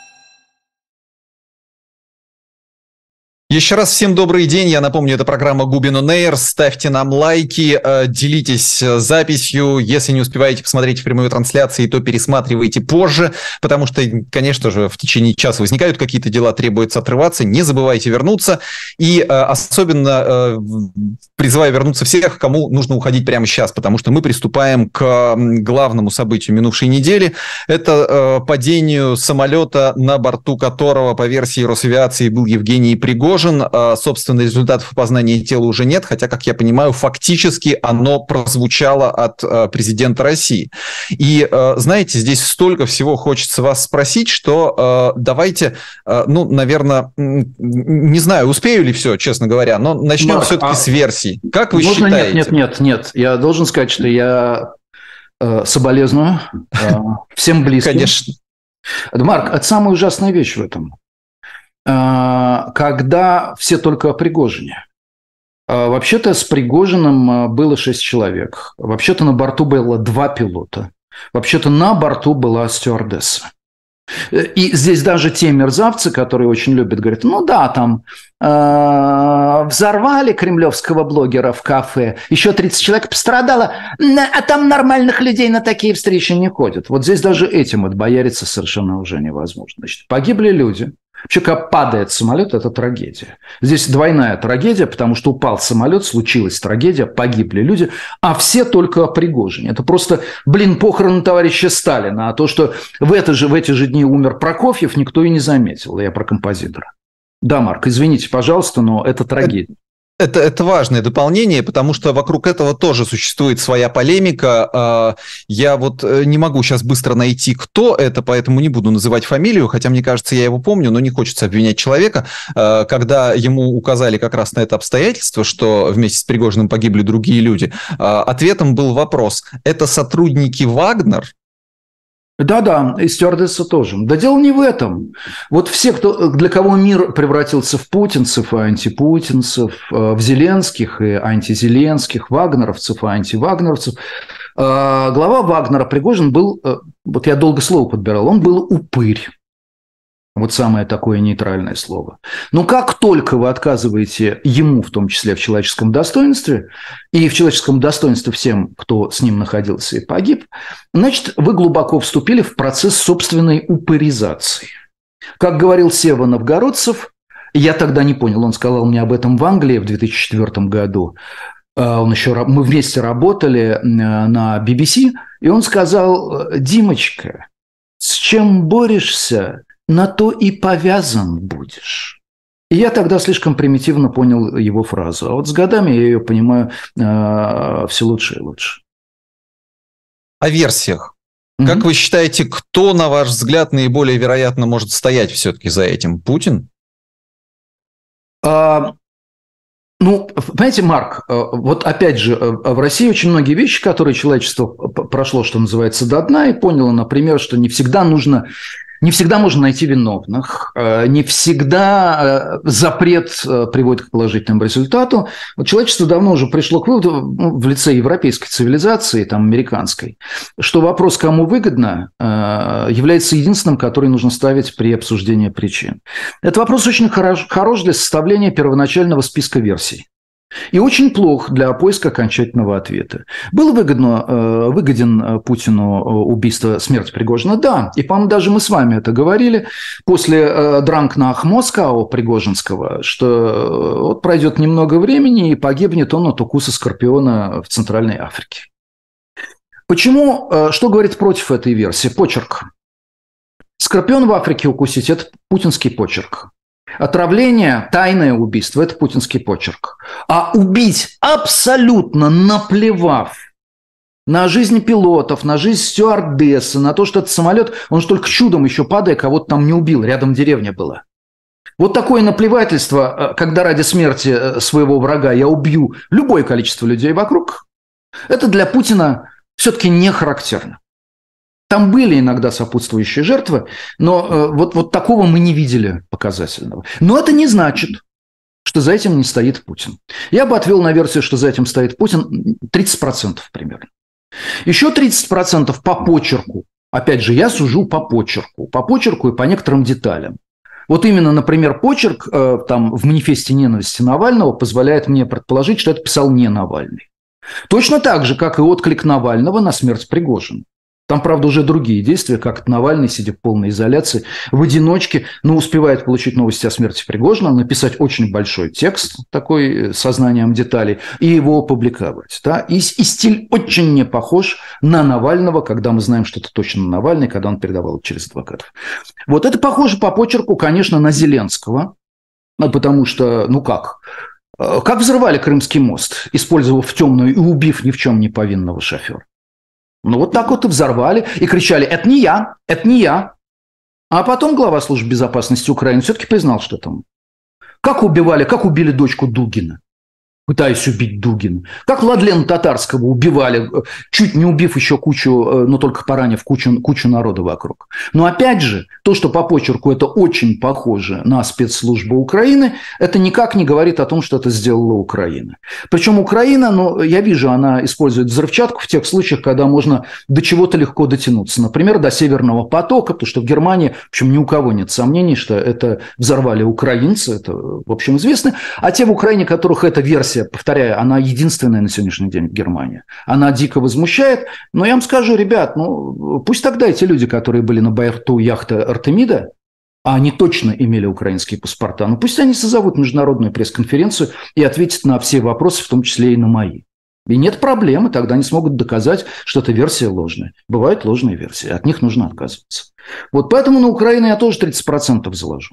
Еще раз всем добрый день. Я напомню, это программа Губин он эйр. Ставьте нам лайки, делитесь записью. Если не успеваете посмотреть в прямой трансляции, то пересматривайте позже, потому что, конечно же, в течение часа возникают какие-то дела, требуется отрываться. Не забывайте вернуться. И особенно призываю вернуться всех, кому нужно уходить прямо сейчас, потому что мы приступаем к главному событию минувшей недели. Это падению самолета, на борту которого, по версии Росавиации, был Евгений Пригожин. Собственно, результатов опознания тела уже нет, хотя, как я понимаю, фактически оно прозвучало от президента России. И, знаете, здесь столько всего хочется вас спросить, что давайте, ну, наверное, не знаю, успею ли все, честно говоря, но начнем Марк, все-таки а... с версий. Как вы Можно считаете? Нет, нет, нет, нет. Я должен сказать, что я э, соболезную э, всем близким. Конечно. Марк, это самая ужасная вещь в этом. Когда все только о Пригожине. Вообще-то с Пригожиным было шесть человек. Вообще-то на борту было два пилота. Вообще-то на борту была стюардесса. И здесь даже те мерзавцы, которые очень любят, говорят: ну да, там э, взорвали кремлевского блогера в кафе, еще тридцать человек пострадало, а там нормальных людей на такие встречи не ходят. Вот здесь даже этим отбояриться совершенно уже невозможно. Значит, погибли люди. Вообще, когда падает самолет, это трагедия. Здесь двойная трагедия, потому что упал самолет, случилась трагедия, погибли люди, а все только о Пригожине. Это просто, блин, похороны товарища Сталина. А то, что в, это же, в эти же дни умер Прокофьев, никто и не заметил. Я про композитора. Да, Марк, извините, пожалуйста, но это трагедия. Это, это важное дополнение, потому что вокруг этого тоже существует своя полемика. Я вот не могу сейчас быстро найти, кто это, поэтому не буду называть фамилию, хотя мне кажется, я его помню, но не хочется обвинять человека. Когда ему указали как раз на это обстоятельство, что вместе с Пригожиным погибли другие люди, ответом был вопрос: это сотрудники Вагнер? Да-да, и стюардесса тоже. Да дело не в этом. Вот все, кто, для кого мир превратился в путинцев и антипутинцев, в Зеленских и антизеленских, вагнеровцев и антивагнеровцев, глава Вагнера Пригожин был, вот я долго слово подбирал, он был упырь. Вот самое такое нейтральное слово. Но как только вы отказываете ему, в том числе в человеческом достоинстве, и в человеческом достоинстве всем, кто с ним находился и погиб, значит, вы глубоко вступили в процесс собственной упыризации. Как говорил Сева Новгородцев, я тогда не понял, он сказал мне об этом в Англии в две тысячи четвёртом году, он еще, мы вместе работали на би би си, и он сказал: «Димочка, с чем борешься, на то и повязан будешь». И я тогда слишком примитивно понял его фразу. А вот с годами я ее понимаю э, все лучше и лучше. О версиях. Mm-hmm. Как вы считаете, кто, на ваш взгляд, наиболее вероятно может стоять все-таки за этим? Путин? А, ну, понимаете, Марк, вот опять же, в России очень многие вещи, которые человечество прошло, что называется, до дна, и поняло, например, что не всегда нужно... Не всегда можно найти виновных, не всегда запрет приводит к положительному результату. Вот человечество давно уже пришло к выводу, ну, в лице европейской цивилизации, там, американской, что вопрос, кому выгодно, является единственным, который нужно ставить при обсуждении причин. Этот вопрос очень хорош, хорош для составления первоначального списка версий. И очень плох для поиска окончательного ответа. Был выгодно, выгоден Путину убийство, смерть Пригожина? Да. И, по-моему, даже мы с вами это говорили после Дранкнах Москау Пригожинского, что вот пройдет немного времени и погибнет он от укуса скорпиона в Центральной Африке. Почему? Что говорит против этой версии? Почерк. Скорпион в Африке укусить – это путинский почерк. Отравление, тайное убийство – это путинский почерк. А убить, абсолютно наплевав на жизнь пилотов, на жизнь стюардессы, на то, что этот самолет, он же только чудом еще падая, кого-то там не убил, рядом деревня была. Вот такое наплевательство, когда ради смерти своего врага я убью любое количество людей вокруг, это для Путина все-таки не характерно. Там были иногда сопутствующие жертвы, но э, вот, вот такого мы не видели показательного. Но это не значит, что за этим не стоит Путин. Я бы отвел на версию, что за этим стоит Путин, тридцать процентов примерно. Еще тридцать процентов по почерку. Опять же, я сужу по почерку. По почерку и по некоторым деталям. Вот именно, например, почерк э, там, в манифесте ненависти Навального позволяет мне предположить, что это писал не Навальный. Точно так же, как и отклик Навального на смерть Пригожина. Там, правда, уже другие действия, как Навальный, сидя в полной изоляции, в одиночке, но успевает получить новости о смерти Пригожина, написать очень большой текст, такой, со знанием деталей, и его опубликовать. Да? И, и стиль очень не похож на Навального, когда мы знаем, что это точно Навальный, когда он передавал это через адвокатов. Вот это похоже по почерку, конечно, на Зеленского, потому что, ну как... Как взрывали Крымский мост, использовав темную и убив ни в чем не повинного шофера? Ну, вот так вот и взорвали, и кричали: «Это не я, это не я». А потом глава службы безопасности Украины все-таки признал, что там. Как убивали, как убили дочку Дугина, пытаясь убить Дугина. Как Владлена Татарского убивали, чуть не убив еще кучу, но только поранив кучу, кучу народа вокруг. Но опять же, то, что по почерку это очень похоже на спецслужбы Украины, это никак не говорит о том, что это сделала Украина. Причем Украина, ну, я вижу, она использует взрывчатку в тех случаях, когда можно до чего-то легко дотянуться. Например, до Северного потока, потому что в Германии, в общем, ни у кого нет сомнений, что это взорвали украинцы, это, в общем, известно. А те в Украине, которых эта версия, повторяю, она единственная на сегодняшний день в Германии. Она дико возмущает. Но я вам скажу, ребят, ну пусть тогда эти люди, которые были на борту яхты Артемида, а они точно имели украинские паспорта, ну пусть они созовут международную пресс-конференцию и ответят на все вопросы, в том числе и на мои. И нет проблемы, тогда они смогут доказать, что эта версия ложная. Бывают ложные версии, от них нужно отказываться. Вот поэтому на Украину я тоже тридцать процентов заложу.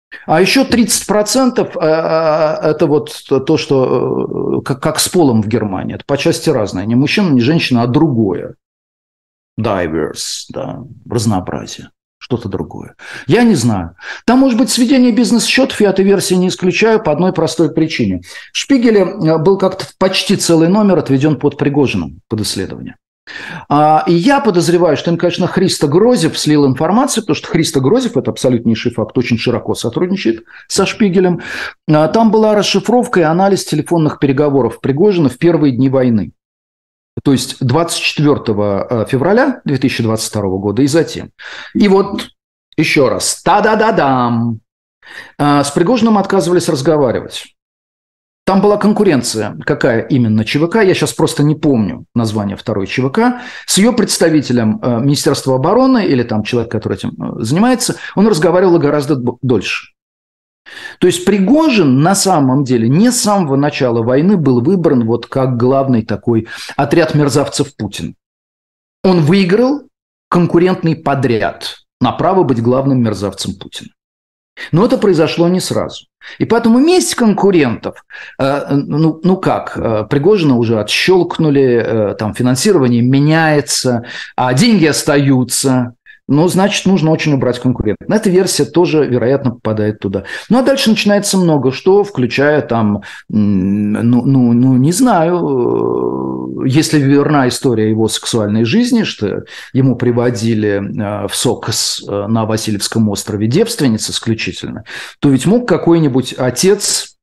А еще тридцать процентов это вот то, что как с полом в Германии. Это по части разное. Не мужчина, не женщина, а другое. Diverse, да, разнообразие. Что-то другое. Я не знаю. Там может быть сведение бизнес-счетов, я этой версии не исключаю по одной простой причине. В «Шпигеле» был как-то почти целый номер отведен под Пригожиным, под исследование. И я подозреваю, что им, конечно, Христо Грозев слил информацию, потому что Христо Грозев, это абсолютнейший факт, очень широко сотрудничает со «Шпигелем». Там была расшифровка и анализ телефонных переговоров Пригожина в первые дни войны. То есть двадцать четвёртого февраля две тысячи двадцать второго года и затем. И вот Еще раз. Та-да-да-дам. С Пригожиным отказывались разговаривать. Там была конкуренция. Какая именно ЧВК? Я сейчас просто не помню название второй ЧВК. С ее представителем Министерства обороны или там человек, который этим занимается, он разговаривал гораздо дольше. То есть Пригожин на самом деле не с самого начала войны был выбран вот как главный такой отряд мерзавцев Путина. Он выиграл конкурентный подряд на право быть главным мерзавцем Путина. Но это произошло не сразу. И поэтому месть конкурентов, э, ну, ну как, э, Пригожина уже отщелкнули, э, там финансирование меняется, а деньги остаются. Ну, значит, нужно очень убрать конкурентов. Эта версия тоже, вероятно, попадает туда. Ну, а дальше начинается много что, включая там, ну, ну, ну не знаю, если верна история его сексуальной жизни, что ему приводили в СОКС на Васильевском острове девственниц исключительно, то ведь мог какой-нибудь отец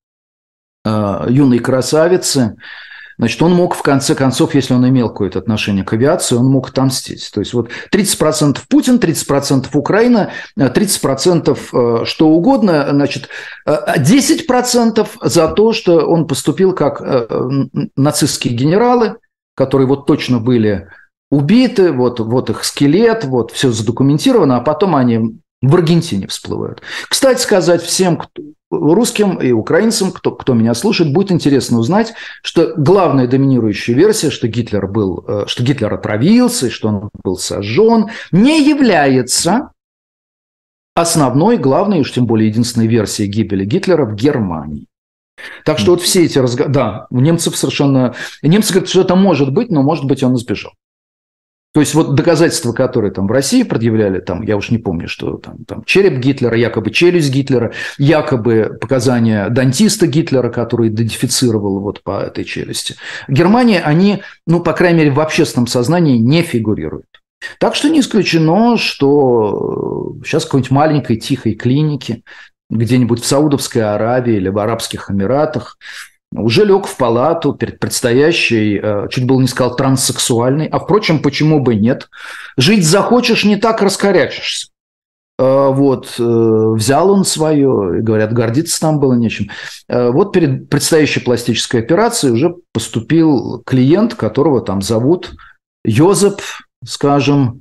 юной красавицы, значит, он мог, в конце концов, если он имел какое-то отношение к авиации, он мог отомстить. То есть вот тридцать процентов Путин, тридцать процентов Украина, тридцать процентов что угодно, значит, десять процентов за то, что он поступил как нацистские генералы, которые вот точно были убиты, вот, вот их скелет, вот все задокументировано, а потом они в Аргентине всплывают. Кстати сказать, всем, кто, русским и украинцам, кто, кто меня слушает, будет интересно узнать, что главная доминирующая версия, что Гитлер был, что Гитлер отравился, что он был сожжен, не является основной, главной, уж тем более единственной версией гибели Гитлера в Германии. Так что вот все эти разговоры... Да, у немцев совершенно... Немцы говорят, что это может быть, но, может быть, он сбежал. То есть вот доказательства, которые там в России предъявляли, там, я уж не помню, что там, там череп Гитлера, якобы челюсть Гитлера, якобы показания дантиста Гитлера, который идентифицировал вот по этой челюсти. В Германии они, ну, по крайней мере, в общественном сознании не фигурируют. Так что не исключено, что сейчас в какой-нибудь маленькой тихой клинике, где-нибудь в Саудовской Аравии или в Арабских Эмиратах, уже лег в палату перед предстоящей, чуть было не сказал, транссексуальной. А, впрочем, почему бы нет? Жить захочешь, не так раскорячишься. Вот, взял он свое, и, говорят, гордиться там было нечем. Вот перед предстоящей пластической операцией уже поступил клиент, которого там зовут Йозеп, скажем,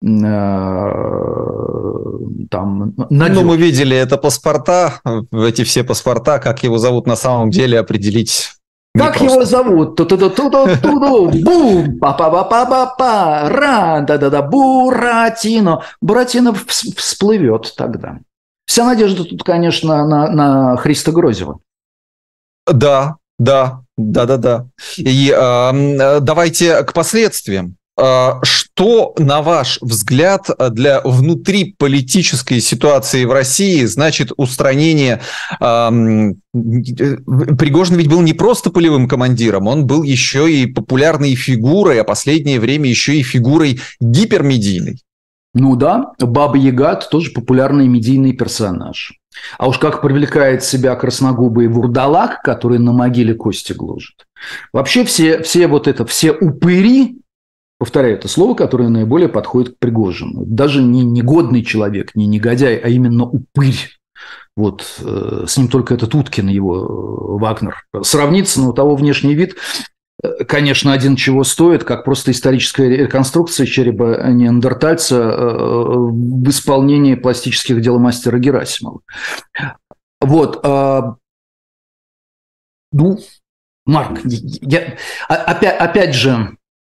там, ну, мы видели это паспорта, эти все паспорта, как его зовут на самом деле, определить как непросто. Его зовут? Ту-ту-ту-ту-ту-ту, бум, па-па-па-па-па, ра, да-да-да, Буратино. Буратино всплывет тогда. Вся надежда тут, конечно, на, на Христа Грозева. Да, да, да-да-да. И э, давайте к последствиям. Что, на ваш взгляд, для внутриполитической ситуации в России значит устранение... Эм, Пригожин ведь был не просто полевым командиром, он был еще и популярной фигурой, а последнее время еще и фигурой гипермедийной. Ну да, Баба-Яга – тоже популярный медийный персонаж. А уж как привлекает себя красногубый вурдалак, который на могиле кости гложет. Вообще все, все вот это, все упыри, повторяю это слово, которое наиболее подходит к Пригожину. Даже не негодный человек, не негодяй, а именно упырь. Вот э, с ним только этот Уткин, его э, Вагнер. Сравнится, но у того внешний вид, э, конечно, один чего стоит, как просто историческая реконструкция черепа неандертальца э, в исполнении пластических дел мастера Герасимова. Вот. Э, ну, Марк, я, опять, опять же...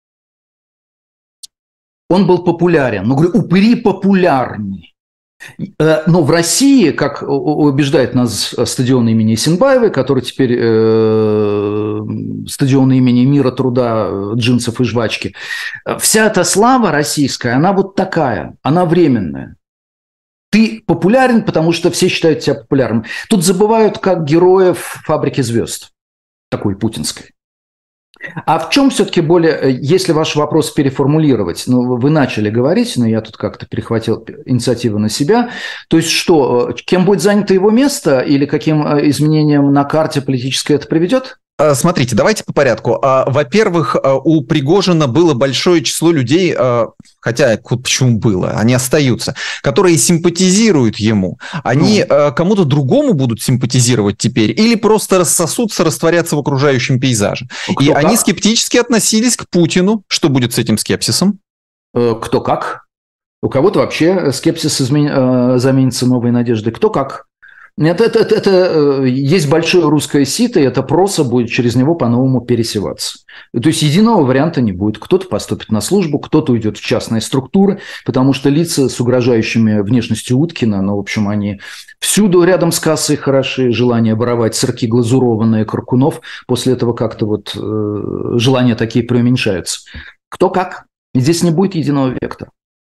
Он был популярен. Но, говорю, упыри популярны. Но в России, как убеждает нас стадион имени Исенбаевой, который теперь э, стадион имени Мира, Труда, Джинсов и Жвачки, вся эта слава российская, она вот такая, она временная. Ты популярен, потому что все считают тебя популярным. Тут забывают как героев «Фабрики звезд», такой путинской. А в чем все-таки более, если ваш вопрос переформулировать, ну, вы начали говорить, но я тут как-то перехватил инициативу на себя, то есть что, кем будет занято его место или каким изменениям на карте политической это приведет? Смотрите, давайте по порядку. Во-первых, у Пригожина было большое число людей, хотя почему было, они остаются, которые симпатизируют ему. Они ну. кому-то другому будут симпатизировать теперь или просто рассосутся, растворятся в окружающем пейзаже. Кто И как? Они скептически относились к Путину. Что будет с этим скепсисом? Кто как? У кого-то вообще скепсис измен... заменится новой надеждой. Кто как? Это, это, это, это есть большое русское сито, и это проса будет через него по-новому пересеваться. То есть единого варианта не будет. Кто-то поступит на службу, кто-то уйдет в частные структуры, потому что лица с угрожающими внешностью Уткина, ну, в общем, они всюду рядом с кассой хороши, желание воровать сырки глазурованные Каркунов, после этого как-то вот э, желания такие преуменьшаются. Кто как. Здесь не будет единого вектора.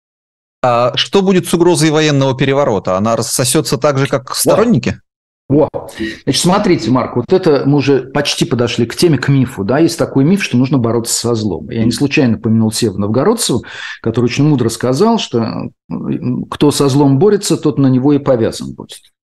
А что будет с угрозой военного переворота? Она рассосется так же, как сторонники? О, значит, смотрите, Марк, вот это мы уже почти подошли к теме, к мифу. Да? Есть такой миф, что нужно бороться со злом. Я не случайно помянул Севу Новгородцеву, который очень мудро сказал, что кто со злом борется, тот на него и повязан будет.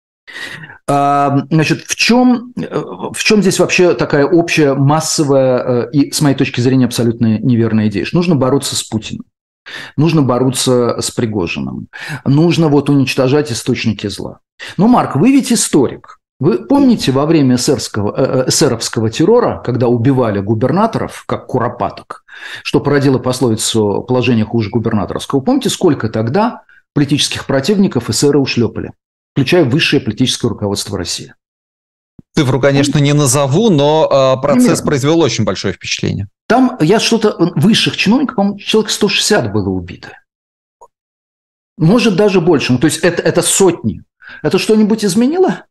А, значит, в чем, в чем здесь вообще такая общая, массовая и, с моей точки зрения, абсолютно неверная идея? Что нужно бороться с Путиным. Нужно бороться с Пригожиным. Нужно вот уничтожать источники зла. Но, Марк, вы ведь историк. Вы помните во время эсеровского, э, эсеровского террора, когда убивали губернаторов, как куропаток, что породило пословицу «положение хуже губернаторского»? Помните, сколько тогда политических противников эсеры ушлепали, включая высшее политическое руководство России? Цифру, конечно, не назову, но э, процесс Примерно. произвел очень большое впечатление. Там я что-то... Высших чиновников, по-моему, человек сто шестьдесят было убито. Может, даже больше. То есть это, это сотни. Это что-нибудь изменило?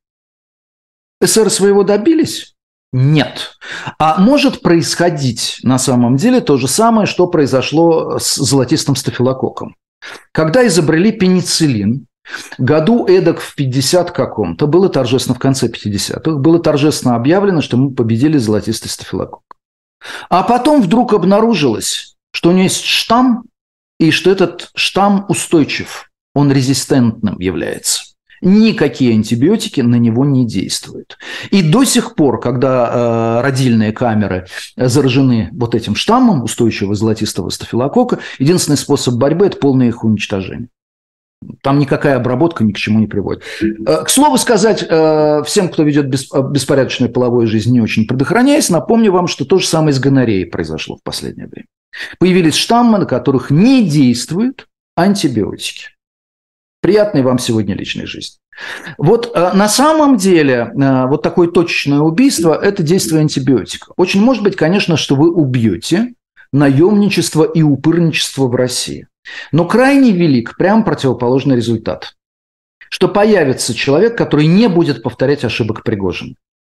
эсеры своего добились? Нет. А может происходить на самом деле то же самое, что произошло с золотистым стафилококком. Когда изобрели пенициллин, году эдак в пятидесятом каком-то, было торжественно, в конце пятидесятых, было торжественно объявлено, что мы победили золотистый стафилококк. А потом вдруг обнаружилось, что у него есть штамм, и что этот штамм устойчив, он резистентным является. Никакие антибиотики на него не действуют. И до сих пор, когда э, родильные камеры заражены вот этим штаммом устойчивого золотистого стафилококка, единственный способ борьбы – это полное их уничтожение. Там никакая обработка ни к чему не приводит. К слову сказать, всем, кто ведет беспорядочную половую жизнь, не очень предохраняясь, напомню вам, что то же самое с гонореей произошло в последнее время. Появились штаммы, на которых не действуют антибиотики. Приятной вам сегодня личной жизни. Вот на самом деле вот такое точечное убийство – это действие антибиотика. Очень может быть, конечно, что вы убьете наемничество и упырничество в России. Но крайне велик прям противоположный результат. Что появится человек, который не будет повторять ошибок Пригожина.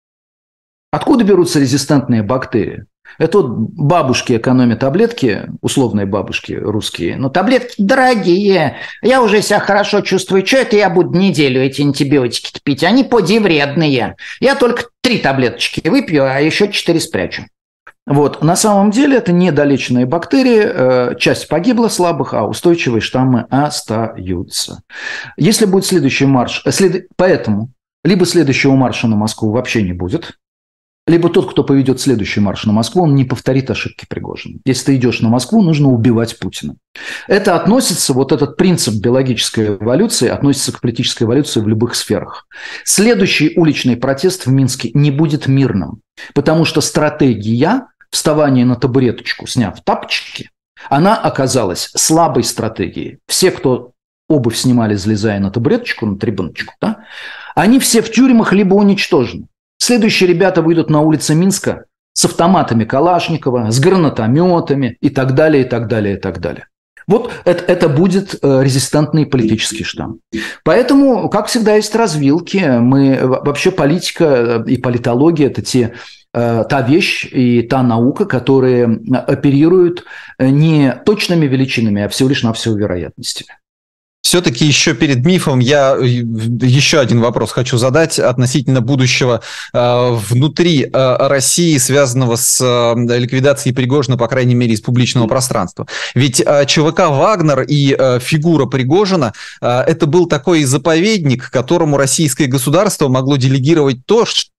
Откуда берутся резистентные бактерии? Это вот бабушки экономят таблетки, условные бабушки русские. Но таблетки дорогие. Я уже себя хорошо чувствую. Что это я буду неделю эти антибиотики пить? Они поди вредные. Я только три таблеточки выпью, а еще четыре спрячу. Вот. На самом деле это недолеченные бактерии, часть погибла слабых, а устойчивые штаммы остаются. Если будет следующий марш, след... поэтому либо следующего марша на Москву вообще не будет, либо тот, кто поведет следующий марш на Москву, он не повторит ошибки Пригожина. Если ты идешь на Москву, нужно убивать Путина. Это относится, вот этот принцип биологической эволюции относится к политической эволюции в любых сферах. Следующий уличный протест в Минске не будет мирным, потому что стратегия вставание на табуреточку, сняв тапочки, она оказалась слабой стратегией. Все, кто обувь снимали, залезая на табуреточку, на трибуночку, да, они все в тюрьмах либо уничтожены. Следующие ребята выйдут на улицы Минска с автоматами Калашникова, с гранатометами и так далее, и так далее, и так далее. Вот это, это будет резистентный политический штамм. Поэтому, как всегда, есть развилки. Мы, вообще политика и политология – это те, та вещь и та наука, которые оперируют не точными величинами, а всего лишь навсего вероятностями. Все-таки еще перед мифом я еще один вопрос хочу задать относительно будущего э, внутри э, России, связанного с э, ликвидацией Пригожина, по крайней мере, из публичного пространства. Ведь э, ЧВК «Вагнер» и э, фигура Пригожина э, – это был такой заповедник, которому российское государство могло делегировать то,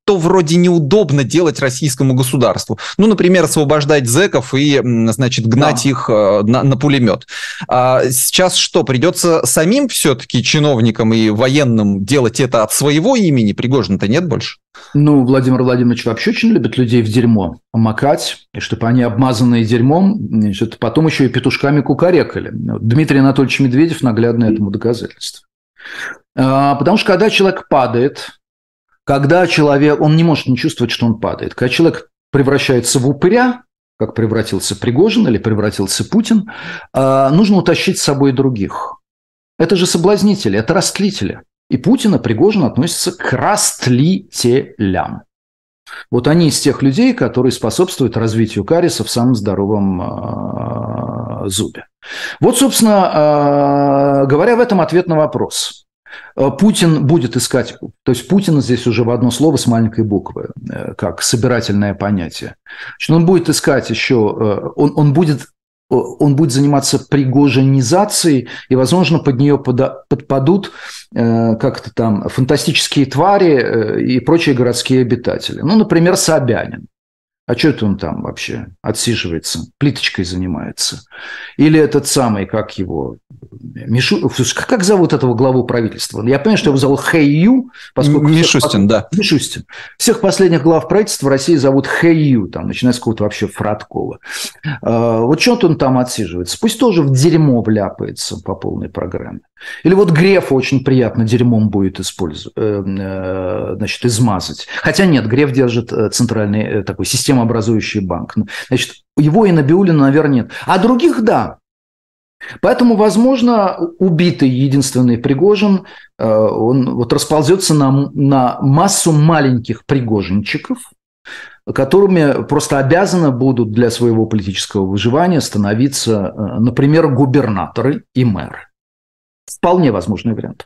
что вроде неудобно делать российскому государству. Ну, например, освобождать зэков и, значит, гнать да. их на, на пулемет. А сейчас что, придется самим все-таки чиновникам и военным делать это от своего имени? Пригожина-то нет больше? Ну, Владимир Владимирович вообще очень любит людей в дерьмо макать, и чтобы они, обмазанные дерьмом, значит, потом еще и петушками кукарекали. Дмитрий Анатольевич Медведев наглядное этому доказательство. А, потому что когда человек падает, когда человек, он не может не чувствовать, что он падает. Когда человек превращается в упыря, как превратился Пригожин или превратился Путин, а, нужно утащить с собой других. Это же соблазнители, это растлители. И Путин и Пригожин относятся к растлителям. Вот они из тех людей, которые способствуют развитию кариеса в самом здоровом э, зубе. Вот, собственно, э, говоря в этом, ответ на вопрос. Путин будет искать, то есть Путин здесь уже в одно слово с маленькой буквы, э, как собирательное понятие. Значит, он будет искать еще, э, он, он будет... он будет заниматься пригожинизацией, и, возможно, под нее подпадут э, как-то там фантастические твари э, и прочие городские обитатели. Ну, например, Собянин. А что это он там вообще отсиживается? Плиточкой занимается. Или этот самый, как его... Мишу... Как зовут этого главу правительства? Я понимаю, что его зовут Хэйю. Поскольку Мишустин, всех... да. Мишустин. Всех последних глав правительства в России зовут Хэйю, там, начиная с какого-то вообще Фродкова. А, вот что-то он там отсиживается. Пусть тоже в дерьмо вляпается по полной программе. Или вот Грефа очень приятно дерьмом будет использовать, значит, измазать. Хотя нет, Греф держит центральный такой системообразующий банк. Значит, его и Набиуллина, наверное, нет. А других – да. Поэтому, возможно, убитый единственный Пригожин, он вот расползется на, на массу маленьких пригожинчиков, которыми просто обязаны будут для своего политического выживания становиться, например, губернаторы и мэры. Вполне возможный вариант.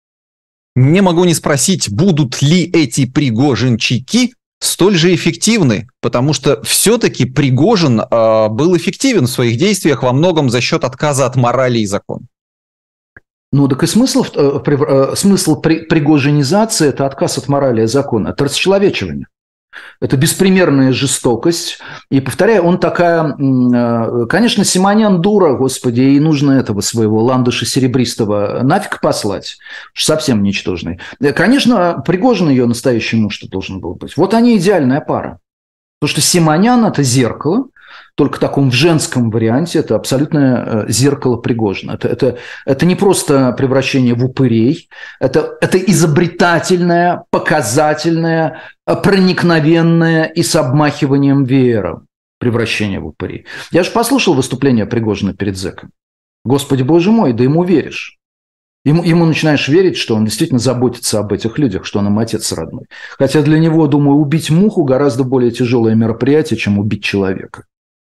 Не могу не спросить, будут ли эти пригожинчики столь же эффективны, потому что все-таки Пригожин э, был эффективен в своих действиях во многом за счет отказа от морали и закона. Ну, так и смысл, э, э, смысл при, пригожинизации – это отказ от морали и закона, это расчеловечивание. Это беспримерная жестокость. И, повторяю, он такая... Конечно, Симонян дура, господи, ей нужно этого своего ландыша серебристого нафиг послать. Совсем ничтожный. Конечно, Пригожин ее настоящий муж должен был быть. Вот они идеальная пара. Потому что Симонян – это зеркало, только в таком в женском варианте, это абсолютное зеркало Пригожина. Это, это, это не просто превращение в упырей, это, это изобретательное, показательное, проникновенное и с обмахиванием веером превращение в упырей. Я же послушал выступление Пригожина перед зэком. Господи, боже мой, да ему веришь. Ему, ему начинаешь верить, что он действительно заботится об этих людях, что он им отец родной. Хотя для него, думаю, убить муху гораздо более тяжелое мероприятие, чем убить человека.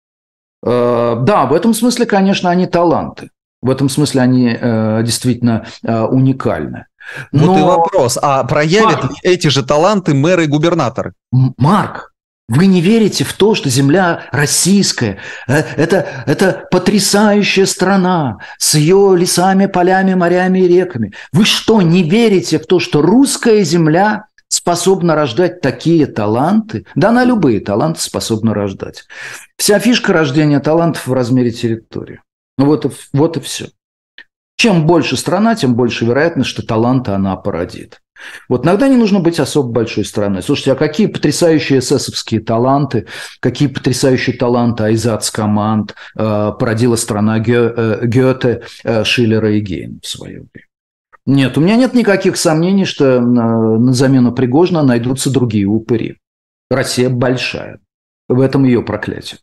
Да, в этом смысле, конечно, они таланты. В этом смысле они э, действительно э, уникальны. Но... Вот и вопрос, а проявят Марк, эти же таланты мэры и губернаторы? Марк, вы не верите в то, что земля российская э, это, это потрясающая страна с ее лесами, полями, морями и реками. Вы что, не верите в то, что русская земля способна рождать такие таланты? Да, она любые таланты способна рождать. Вся фишка рождения талантов в размере территории. Ну вот и, вот и все. Чем больше страна, тем больше вероятность, что таланты она породит. Вот иногда не нужно быть особо большой страной. Слушайте, а какие потрясающие эсэсовские таланты, какие потрясающие таланты айзац-команд э, породила страна Ге, э, Гёте, э, Шиллера и Гейна в свое время. Нет, у меня нет никаких сомнений, что на, на замену Пригожина найдутся другие упыри. Россия большая. В этом ее проклятие.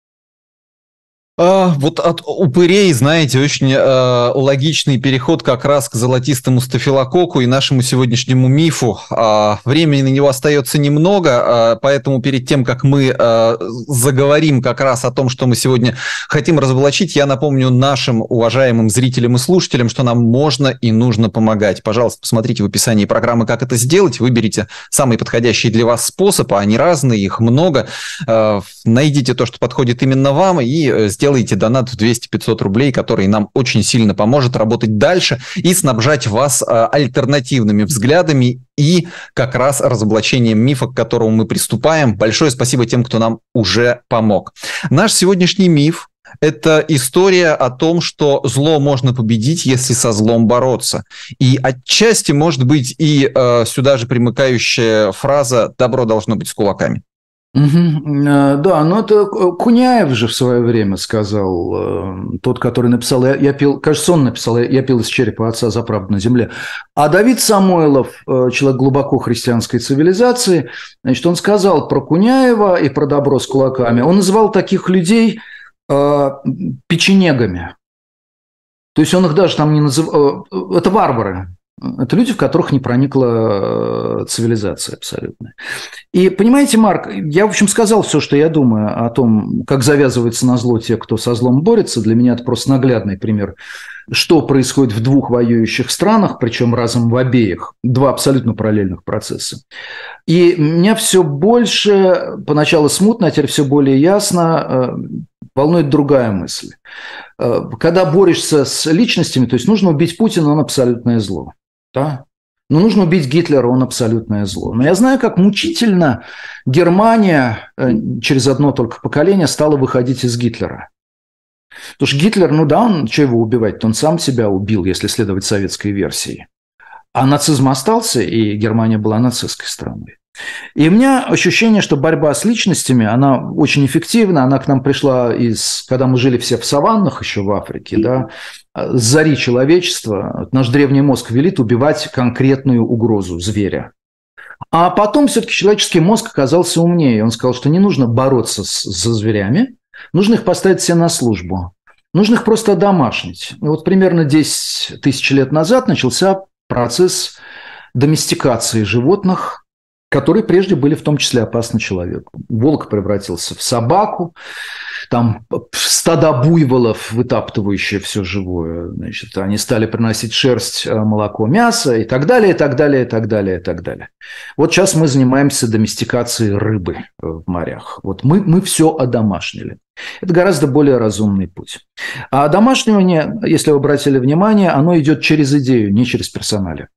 А, вот от упырей, знаете, очень э, логичный переход как раз к золотистому стафилококку и нашему сегодняшнему мифу. А, времени на него остается немного, а, поэтому перед тем, как мы а, заговорим как раз о том, что мы сегодня хотим разоблачить, я напомню нашим уважаемым зрителям и слушателям, что нам можно и нужно помогать. Пожалуйста, посмотрите в описании программы, как это сделать, выберите самый подходящий для вас способ, а они разные, их много. А, найдите то, что подходит именно вам, и сделайте сделайте донат в двести-пятьсот рублей, который нам очень сильно поможет работать дальше и снабжать вас альтернативными взглядами и как раз разоблачением мифа, к которому мы приступаем. Большое спасибо тем, кто нам уже помог. Наш сегодняшний миф – это история о том, что зло можно победить, если со злом бороться. И отчасти, может быть, и э, сюда же примыкающая фраза «добро должно быть с кулаками». Угу. Да, но это Куняев же в свое время сказал, тот, который написал, я, я пил, кажется, он написал, я, я пил из черепа отца за правду на земле. А Давид Самойлов, человек глубоко христианской цивилизации, значит, он сказал про Куняева и про добро с кулаками. Он называл таких людей э, печенегами. То есть он их даже там не называл... Это варвары. Это люди, в которых не проникла цивилизация абсолютно. И понимаете, Марк, я, в общем, сказал все, что я думаю о том, как завязывается на зло те, кто со злом борется. Для меня это просто наглядный пример, что происходит в двух воюющих странах, причем разом в обеих. Два абсолютно параллельных процесса. И меня все больше, поначалу смутно, а теперь все более ясно, волнует другая мысль. Когда борешься с личностями, то есть нужно убить Путина, он абсолютное зло. Да? Но нужно убить Гитлера, он абсолютное зло. Но я знаю, как мучительно Германия через одно только поколение стала выходить из Гитлера. Потому что Гитлер, ну да, он, что его убивать? Он сам себя убил, если следовать советской версии. А нацизм остался, и Германия была нацистской страной. И у меня ощущение, что борьба с личностями, она очень эффективна. Она к нам пришла из, когда мы жили все в саваннах еще в Африке, да, с зари человечества. Наш древний мозг велит убивать конкретную угрозу зверя. А потом все-таки человеческий мозг оказался умнее. Он сказал, что не нужно бороться с, со зверями, нужно их поставить себе на службу. Нужно их просто одомашнить. И вот примерно десять тысяч лет назад начался процесс доместикации животных, которые прежде были в том числе опасны человеку. Волк превратился в собаку, там стада буйволов, вытаптывающие все живое, значит, они стали приносить шерсть, молоко, мясо и так далее, и так далее, и так далее, и так далее. Вот сейчас мы занимаемся доместикацией рыбы в морях. Вот мы, мы все одомашнили. Это гораздо более разумный путь. А одомашнивание, если вы обратили внимание, оно идет через идею, не через персоналию.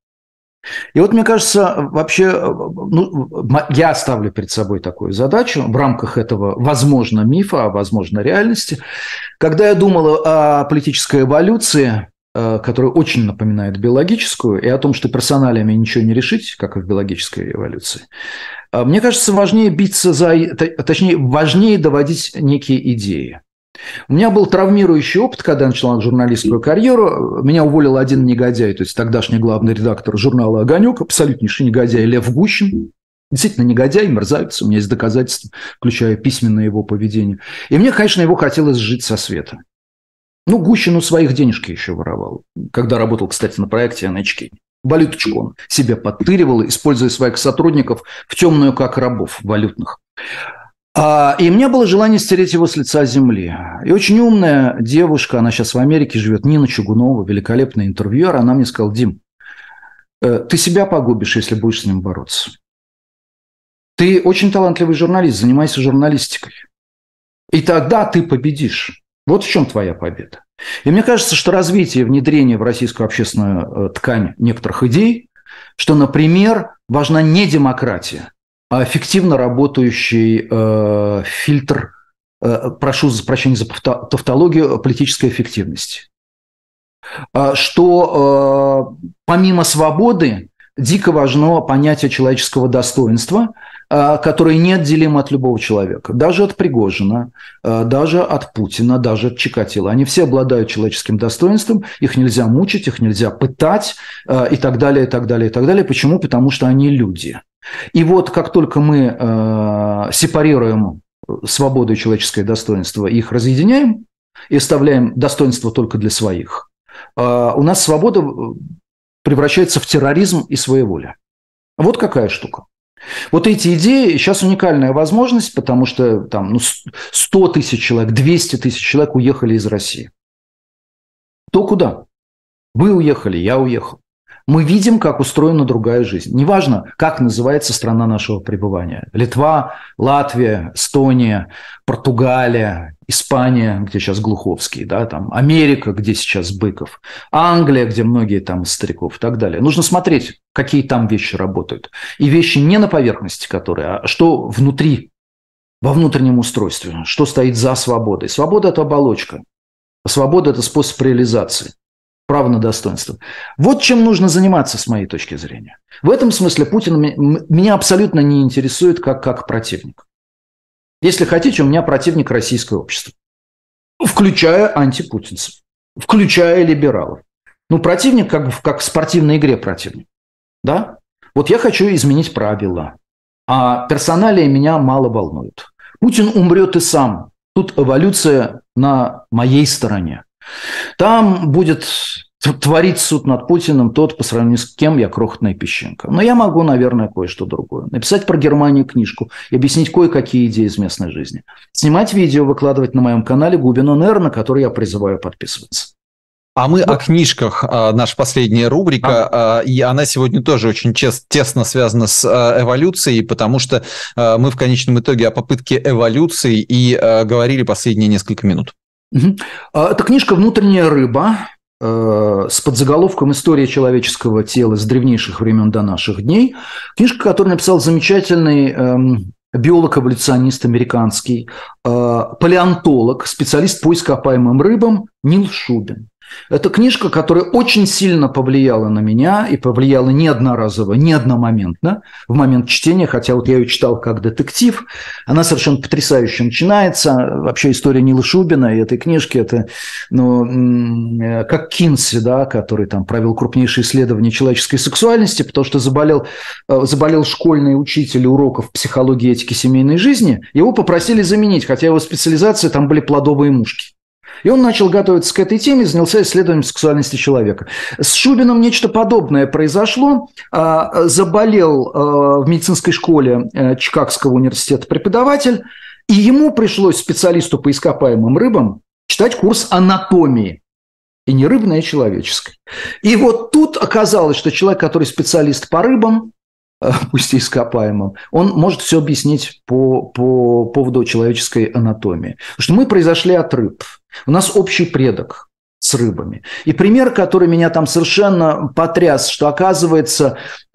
И вот, мне кажется, вообще, ну, я ставлю перед собой такую задачу в рамках этого, возможно, мифа, а возможно, реальности. Когда я думал о политической эволюции, которая очень напоминает биологическую, и о том, что персоналиями ничего не решить, как и в биологической эволюции, мне кажется, важнее биться за, точнее, важнее доводить некие идеи. У меня был травмирующий опыт, когда я начал журналистскую карьеру. Меня уволил один негодяй, то есть тогдашний главный редактор журнала «Огонек», абсолютнейший негодяй Лев Гущин. Действительно негодяй, мерзавец. У меня есть доказательства, включая письменное его поведение. И мне, конечно, его хотелось сжить со света. Ну, Гущин у своих денежки еще воровал. Когда работал, кстати, на проекте эн эйч кей. Валюточку он себе подтыривал, используя своих сотрудников в темную, как рабов валютных. И у меня было желание стереть его с лица земли. И очень умная девушка, она сейчас в Америке живет, Нина Чугунова, великолепный интервьюер, она мне сказала: Дим, ты себя погубишь, если будешь с ним бороться. Ты очень талантливый журналист, занимайся журналистикой. И тогда ты победишь. Вот в чем твоя победа. И мне кажется, что развитие, внедрение в российскую общественную ткань некоторых идей, что, например, важна не демократия, а эффективно работающий э, фильтр, э, прошу прощения за тавтологию, политической эффективности. Э, что э, помимо свободы дико важно понятие человеческого достоинства, э, которое неотделимо от любого человека. Даже от Пригожина, э, даже от Путина, даже от Чикатило. Они все обладают человеческим достоинством, их нельзя мучить, их нельзя пытать э, и так далее, и так далее, и так далее. Почему? Потому что они люди. И вот как только мы э, сепарируем свободу и человеческое достоинство, их разъединяем и оставляем достоинство только для своих, э, у нас свобода превращается в терроризм и своеволие. Вот какая штука. Вот эти идеи, сейчас уникальная возможность, потому что там ну, сто тысяч человек, двести тысяч человек уехали из России. То куда? Вы уехали, я уехал. мы видим, как устроена другая жизнь. Неважно, как называется страна нашего пребывания. Литва, Латвия, Эстония, Португалия, Испания, где сейчас Глуховский, да, там, Америка, где сейчас Быков, Англия, где многие там из стариков и так далее. Нужно смотреть, какие там вещи работают. И вещи не на поверхности которые, а что внутри, во внутреннем устройстве, что стоит за свободой. Свобода – это оболочка. Свобода – это способ реализации. Право на достоинство. Вот чем нужно заниматься, с моей точки зрения. В этом смысле Путин меня абсолютно не интересует как, как противник. Если хотите, у меня противник российское общество. Включая антипутинцев. Включая либералов. Ну, противник как, как в спортивной игре противник. Да? Вот я хочу изменить правила. А персоналии меня мало волнуют. Путин умрет и сам. Тут эволюция на моей стороне. Там будет творить суд над Путиным тот, по сравнению с кем я крохотная песчинка. Но я могу, наверное, кое-что другое. Написать про Германию книжку и объяснить кое-какие идеи из местной жизни. Снимать видео, выкладывать на моем канале Губин он эр, на который я призываю подписываться. А мы вот. О книжках, наша последняя рубрика, а. и она сегодня тоже очень тесно связана с эволюцией, потому что мы в конечном итоге о попытке эволюции и говорили последние несколько минут. Угу. Это книжка «Внутренняя рыба» с подзаголовком «История человеческого тела с древнейших времен до наших дней». Книжка, которую написал замечательный биолог-эволюционист американский, палеонтолог, специалист по ископаемым рыбам Нил Шубин. Это книжка, которая очень сильно повлияла на меня и повлияла не одноразово, не одномоментно в момент чтения, хотя вот я ее читал как детектив. Она совершенно потрясающе начинается. Вообще история Нила Шубина и этой книжки – это ну, как Кинси, да, который там провел крупнейшие исследования человеческой сексуальности, потому что заболел, заболел школьный учитель уроков психологии, этики, семейной жизни. Его попросили заменить, хотя его специализации там были плодовые мушки. И он начал готовиться к этой теме, занялся исследованием сексуальности человека. С Шубиным нечто подобное произошло. Заболел в медицинской школе Чикагского университета преподаватель, и ему пришлось, специалисту по ископаемым рыбам, читать курс анатомии. И не рыбной, а человеческой. И вот тут оказалось, что человек, который специалист по рыбам, пусть и ископаемым, он может все объяснить по, по поводу человеческой анатомии. Потому что мы произошли от рыб. У нас общий предок с рыбами. И пример, который меня там совершенно потряс, что оказывается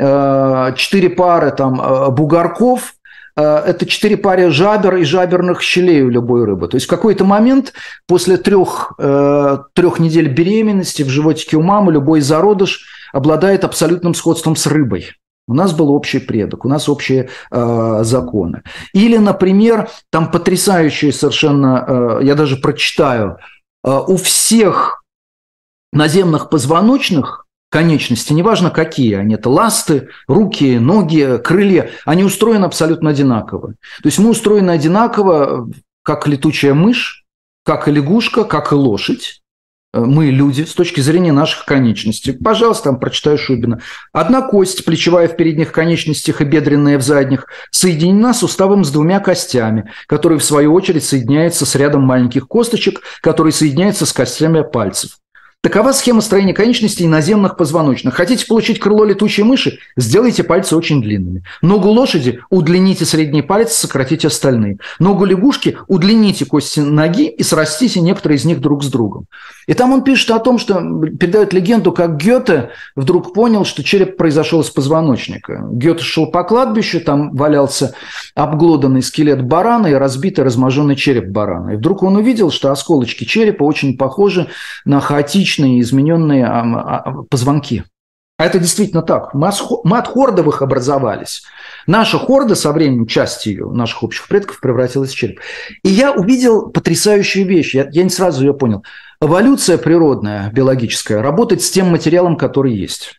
четыре пары там бугорков, это четыре пары жабер и жаберных щелей у любой рыбы. То есть в какой-то момент после трех, трех недель беременности в животике у мамы любой зародыш обладает абсолютным сходством с рыбой. У нас был общий предок, у нас общие э, законы. Или, например, там потрясающие совершенно, э, я даже прочитаю, э, у всех наземных позвоночных конечностей, неважно какие они, это ласты, руки, ноги, крылья, они устроены абсолютно одинаково. То есть мы устроены одинаково, как летучая мышь, как и лягушка, как и лошадь. Мы люди с точки зрения наших конечностей. Пожалуйста, там прочитаю Шубина. Одна кость, плечевая в передних конечностях и бедренная в задних, соединена суставом с двумя костями, которые в свою очередь соединяются с рядом маленьких косточек, которые соединяются с костями пальцев. Такова схема строения конечностей наземных позвоночных. Хотите получить крыло летучей мыши? Сделайте пальцы очень длинными. Ногу лошади удлините средний палец, сократите остальные. Ногу лягушки удлините кости ноги и срастите некоторые из них друг с другом. И там он пишет о том, что передает легенду, как Гёте вдруг понял, что череп произошел из позвоночника. Гёте шел по кладбищу, там валялся обглоданный скелет барана и разбитый разможенный череп барана. И вдруг он увидел, что осколочки черепа очень похожи на хаотичные измененные позвонки. А это действительно так. Мы от хордовых образовались. Наша хорда со временем, часть ее, наших общих предков, превратилась в череп. И я увидел потрясающую вещь. Я, я не сразу ее понял. Эволюция природная, биологическая, работает с тем материалом, который есть.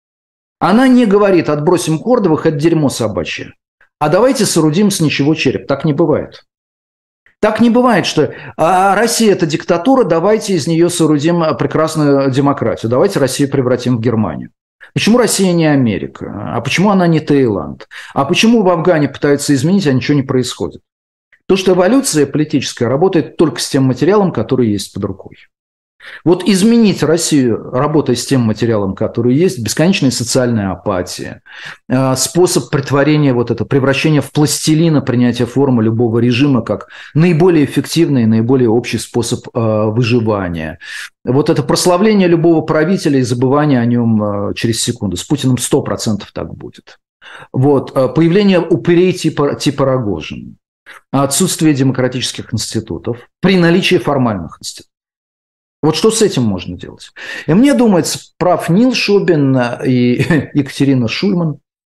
Она не говорит, отбросим хордовых, это дерьмо собачье. А давайте соорудим с ничего череп. Так не бывает. Так не бывает, что а Россия – это диктатура, давайте из нее соорудим прекрасную демократию, давайте Россию превратим в Германию. Почему Россия не Америка? А почему она не Таиланд? А почему в Афгане пытаются изменить, а ничего не происходит? То, что эволюция политическая работает только с тем материалом, который есть под рукой. Вот изменить Россию, работая с тем материалом, который есть, бесконечная социальная апатия, способ притворения, вот это, превращения в пластилина, принятия формы любого режима как наиболее эффективный и наиболее общий способ выживания. Вот это прославление любого правителя и забывание о нем через секунду. С Путиным сто процентов так будет. Вот. Появление упырей типа, типа Рогожина, отсутствие демократических институтов при наличии формальных институтов. Вот что с этим можно делать? И мне думается, прав Нил Шубин и Екатерина Шульман,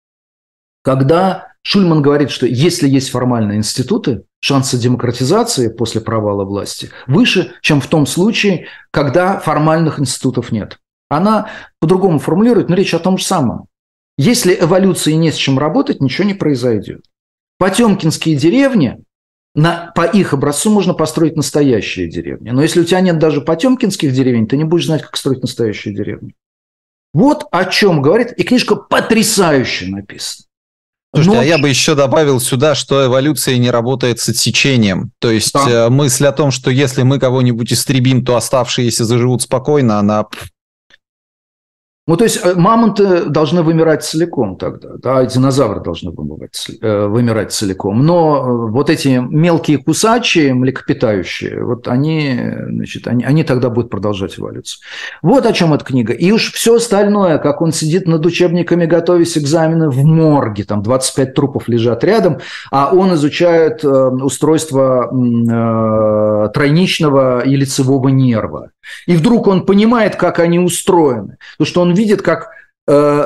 когда Шульман говорит, что если есть формальные институты, шансы демократизации после провала власти выше, чем в том случае, когда формальных институтов нет. Она по-другому формулирует, но речь о том же самом. Если эволюции не с чем работать, ничего не произойдет. Потемкинские деревни, на, по их образцу можно построить настоящие деревни. Но если у тебя нет даже потемкинских деревень, ты не будешь знать, как строить настоящие деревни. Вот о чем говорит, и книжка потрясающе написана. Слушайте, Но... а я бы еще добавил сюда, что эволюция не работает с отсечением. То есть да. мысль о том, что если мы кого-нибудь истребим, то оставшиеся заживут спокойно, она... Ну, то есть мамонты должны вымирать целиком тогда, да, динозавры должны вымирать, э, вымирать целиком. Но вот эти мелкие кусачие, млекопитающие, вот они, значит, они, они тогда будут продолжать эволюцию. Вот о чем эта книга. И уж все остальное, как он сидит над учебниками, готовясь к экзамену в морге, там двадцать пять трупов лежат рядом, а он изучает э, устройство э, тройничного и лицевого нерва. И вдруг он понимает, как они устроены. Потому что он видит, как э,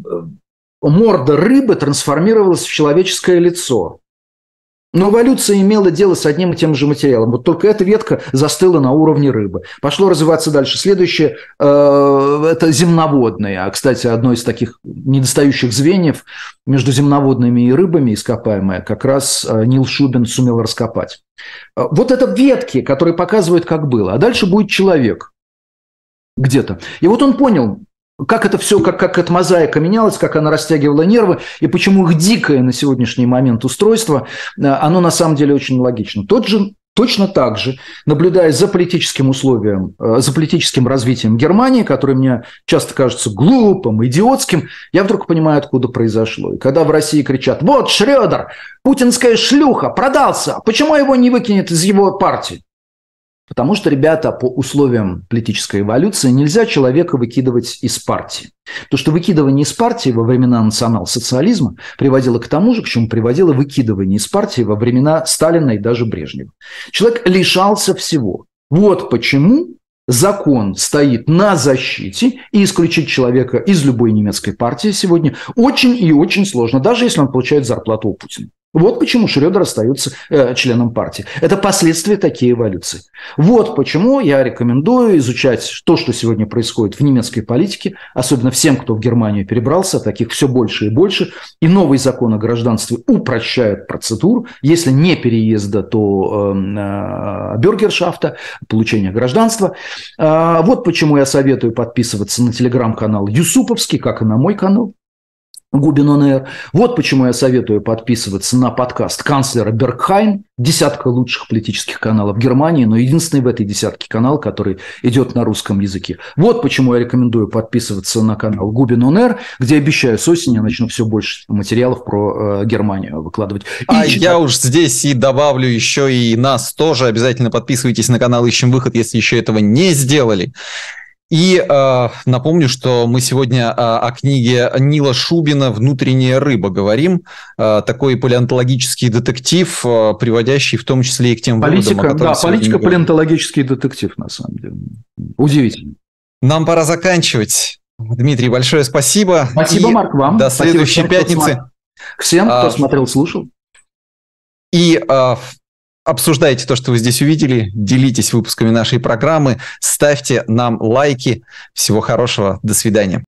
морда рыбы трансформировалась в человеческое лицо. Но эволюция имела дело с одним и тем же материалом. Вот только эта ветка застыла на уровне рыбы. Пошло развиваться дальше. Следующее э, – это земноводные. А, кстати, одно из таких недостающих звеньев между земноводными и рыбами ископаемое как раз Нил Шубин сумел раскопать. Вот это ветки, которые показывают, как было. А дальше будет человек где-то. И вот он понял, как это все, как, как эта мозаика менялась, как она растягивала нервы, и почему их дикое на сегодняшний момент устройство, оно на самом деле очень логично. Тот же, точно так же, наблюдая за политическим условием, за политическим развитием Германии, которое мне часто кажется глупым, идиотским, я вдруг понимаю, откуда произошло. И когда в России кричат: вот Шрёдер, путинская шлюха, продался, почему его не выкинет из его партии? Потому что, ребята, по условиям политической эволюции нельзя человека выкидывать из партии. Потому что выкидывание из партии во времена национал-социализма приводило к тому же, к чему приводило выкидывание из партии во времена Сталина и даже Брежнева. Человек лишался всего. Вот почему закон стоит на защите, и исключить человека из любой немецкой партии сегодня очень и очень сложно, даже если он получает зарплату у Путина. Вот почему Шрёдер остается э, членом партии. Это последствия такой эволюции. Вот почему я рекомендую изучать то, что сегодня происходит в немецкой политике, особенно всем, кто в Германию перебрался, таких все больше и больше. И новый закон о гражданстве упрощает процедуру. Если не переезда, то э, э, бюргершафта, получения гражданства. Э, вот почему я советую подписываться на телеграм-канал Юсуповский, как и на мой канал Губин он эр. Вот почему я советую подписываться на подкаст канцлера Бергхайн, десятка лучших политических каналов Германии, но единственный в этой десятке канал, который идет на русском языке. Вот почему я рекомендую подписываться на канал Губин он эр, где, обещаю, с осени я начну все больше материалов про э, Германию выкладывать. И а читать. Я уж здесь и добавлю еще и нас тоже. Обязательно подписывайтесь на канал «Ищем выход», если еще этого не сделали. И э, напомню, что мы сегодня э, о книге Нила Шубина «Внутренняя рыба» говорим. Э, такой палеонтологический детектив, э, приводящий в том числе и к тем политика, выводам, о которых да, политика-палеонтологический детектив, на самом деле. Удивительно. Нам пора заканчивать. Дмитрий, большое спасибо. Спасибо, и Марк, вам. До следующей спасибо пятницы. Всем, кто, всем, кто а, смотрел, слушал. И... А, обсуждайте то, что вы здесь увидели, делитесь выпусками нашей программы, ставьте нам лайки. Всего хорошего, до свидания.